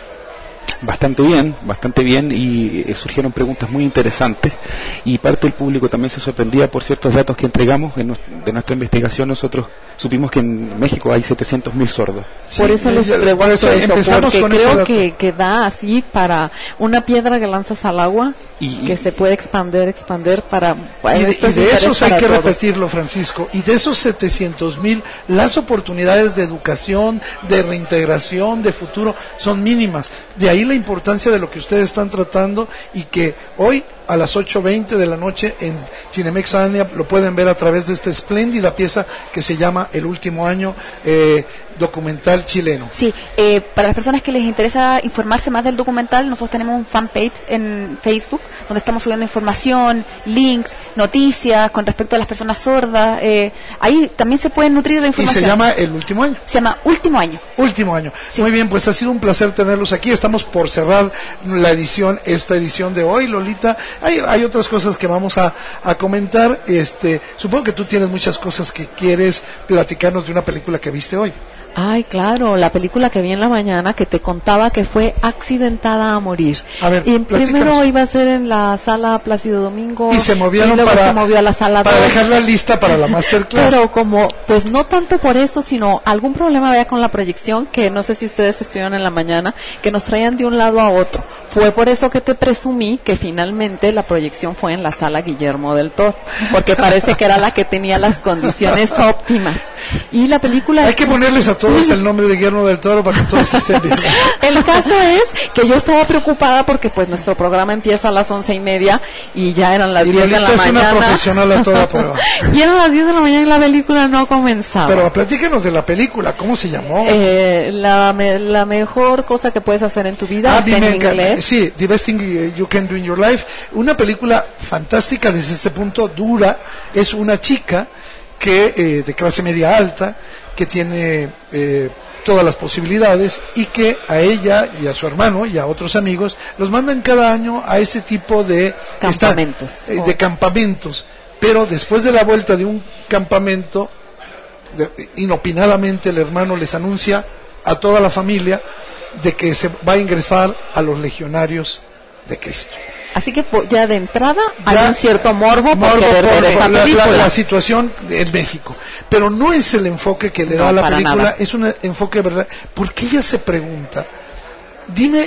Q: Bastante bien, bastante bien, y eh, surgieron preguntas muy interesantes, y parte del público también se sorprendía por ciertos datos que entregamos en, de nuestra investigación. Nosotros supimos que en México hay setecientos mil sordos.
A: Sí, por eso les pregunto por eso, eso porque con creo que, que da así para una piedra que lanzas al agua y, que se puede expander, expander para... para
C: y de, y de esos hay que todos. repetirlo, Francisco, y de esos setecientos mil, las oportunidades de educación, de reintegración, de futuro, son mínimas. De ahí la importancia de lo que ustedes están tratando, y que hoy a las ocho veinte de la noche en Cinemex Sania lo pueden ver a través de esta espléndida pieza que se llama El Último Año, eh, documental chileno.
P: Sí, eh, para las personas que les interesa informarse más del documental, nosotros tenemos un fanpage en Facebook donde estamos subiendo información, links, noticias con respecto a las personas sordas. Eh, ahí también se pueden nutrir de información.
C: ¿Y se llama El Último Año?
P: Se llama Último Año.
C: Último Año. Sí. Muy bien, pues ha sido un placer tenerlos aquí. Estamos por cerrar la edición, esta edición de hoy, Lolita. Hay, hay otras cosas que vamos a, a comentar. Este, supongo que tú tienes muchas cosas que quieres platicarnos de una película que viste hoy.
A: Ay, claro, la película que vi en la mañana que te contaba que fue Accidentada a Morir.
C: A ver,
A: y primero iba a ser en la sala Plácido Domingo.
C: Y se movieron
A: y luego
C: para,
A: se movió a la sala
C: para
A: dos.
C: dejarla lista para la masterclass.
A: Pero como, pues no tanto por eso, sino algún problema había con la proyección, que no sé si ustedes estuvieron en la mañana, que nos traían de un lado a otro. Fue por eso que te presumí que finalmente la proyección fue en la sala Guillermo del Toro, porque parece que era la que tenía las condiciones óptimas. Y la película...
C: Hay que ponerles a todos el nombre de Guillermo del Toro para que todos estén bien.
A: El caso es que yo estaba preocupada porque pues nuestro programa empieza a las once y media y ya eran las diez de la
C: es
A: mañana.
C: Es una profesional a toda prueba.
A: Y eran las diez de la mañana y la película no comenzaba.
C: Pero platíquenos de la película, ¿cómo se llamó?
A: Eh, la, me, la mejor cosa que puedes hacer en tu vida
C: ah,
A: está en inglés.
C: Sí, The Best Thing You Can Do in Your Life. Una película fantástica desde ese punto, dura. Es una chica que eh, de clase media alta, que tiene eh, todas las posibilidades, y que a ella y a su hermano y a otros amigos los mandan cada año a ese tipo de
A: campamentos,
C: esta, eh, de campamentos. Pero después de la vuelta de un campamento, de, inopinadamente el hermano les anuncia a toda la familia de que se va a ingresar a los legionarios de Cristo.
A: Así que ya de entrada hay
C: ya,
A: un cierto morbo,
C: morbo
A: porque ver
C: por,
A: esa
C: por la,
A: película.
C: La, la situación en México. Pero no es el enfoque que le
A: no,
C: da a la película,
A: nada.
C: es un enfoque verdad. Porque ella se pregunta, dime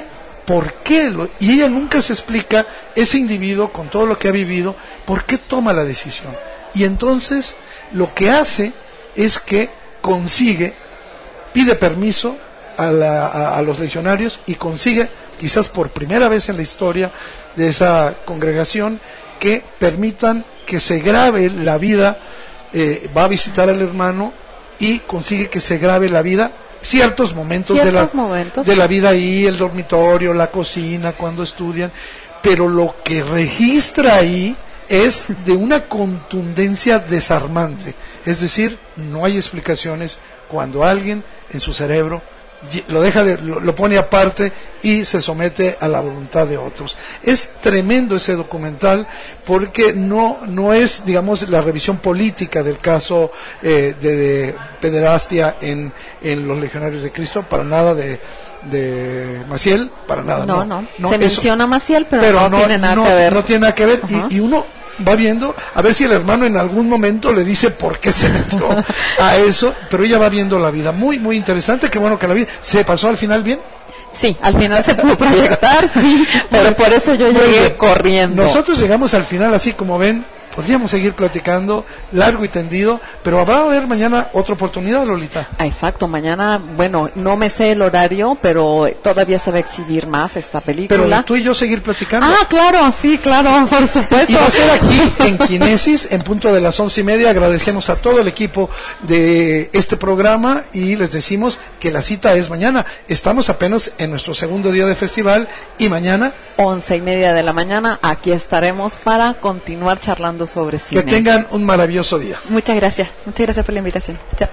C: por qué, lo, y ella nunca se explica, ese individuo con todo lo que ha vivido, por qué toma la decisión. Y entonces lo que hace es que consigue, pide permiso a, la, a, a los legionarios y consigue, quizás por primera vez en la historia de esa congregación, que permitan que se grabe la vida, eh, va a visitar al hermano y consigue que se grabe la vida, ciertos momentos,
A: ciertos
C: de, la,
A: momentos
C: de la vida ahí, el dormitorio, la cocina, cuando estudian, pero lo que registra ahí es de una contundencia desarmante, es decir, no hay explicaciones cuando alguien en su cerebro lo deja de, lo, lo pone aparte y se somete a la voluntad de otros. Es tremendo ese documental porque no no es, digamos, la revisión política del caso eh, de pederastia en en los Legionarios de Cristo, para nada de de Maciel, para nada.
A: No,
C: no,
A: no.
C: no
A: se
C: eso,
A: menciona Maciel, pero,
C: pero
A: no,
C: no
A: tiene nada
C: no,
A: que ver.
C: No tiene nada que ver
A: Uh-huh.
C: y, y uno va viendo a ver si el hermano en algún momento le dice por qué se metió a eso, pero ella va viendo la vida. Muy, muy interesante. Qué bueno que la vida se pasó al final bien.
A: Sí, al final se pudo proyectar, sí, pero por eso yo llegué corriendo.
C: Nosotros llegamos al final así como ven. Podríamos seguir platicando largo y tendido, pero habrá a haber mañana otra oportunidad, Lolita.
A: Ah, exacto, mañana, bueno, no me sé el horario, pero todavía se va a exhibir más esta película.
C: Pero tú y yo seguir platicando.
A: Ah, claro, sí, claro, por supuesto.
C: Y va a ser aquí en Kinesis, en punto de las once y media. Agradecemos a todo el equipo de este programa y les decimos que la cita es mañana. Estamos apenas en nuestro segundo día de festival y mañana
A: once y media de la mañana aquí estaremos para continuar charlando sobre cine.
C: Que tengan un maravilloso día.
P: Muchas gracias, muchas gracias por la invitación. Chao.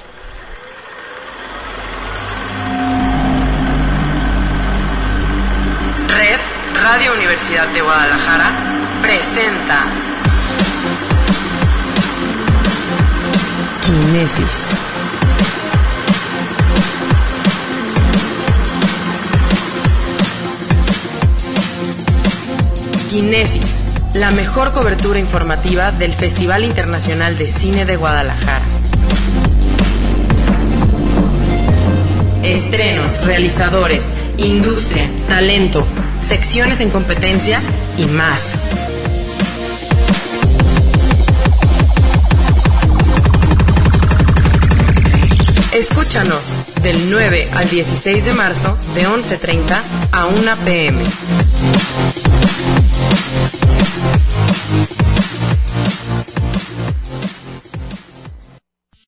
R: Red Radio Universidad de Guadalajara presenta Kinesis. Kinesis, la mejor cobertura informativa del Festival Internacional de Cine de Guadalajara. Estrenos, realizadores, industria, talento, secciones en competencia y más. Escúchanos del nueve al dieciséis de marzo de once treinta a una pe eme.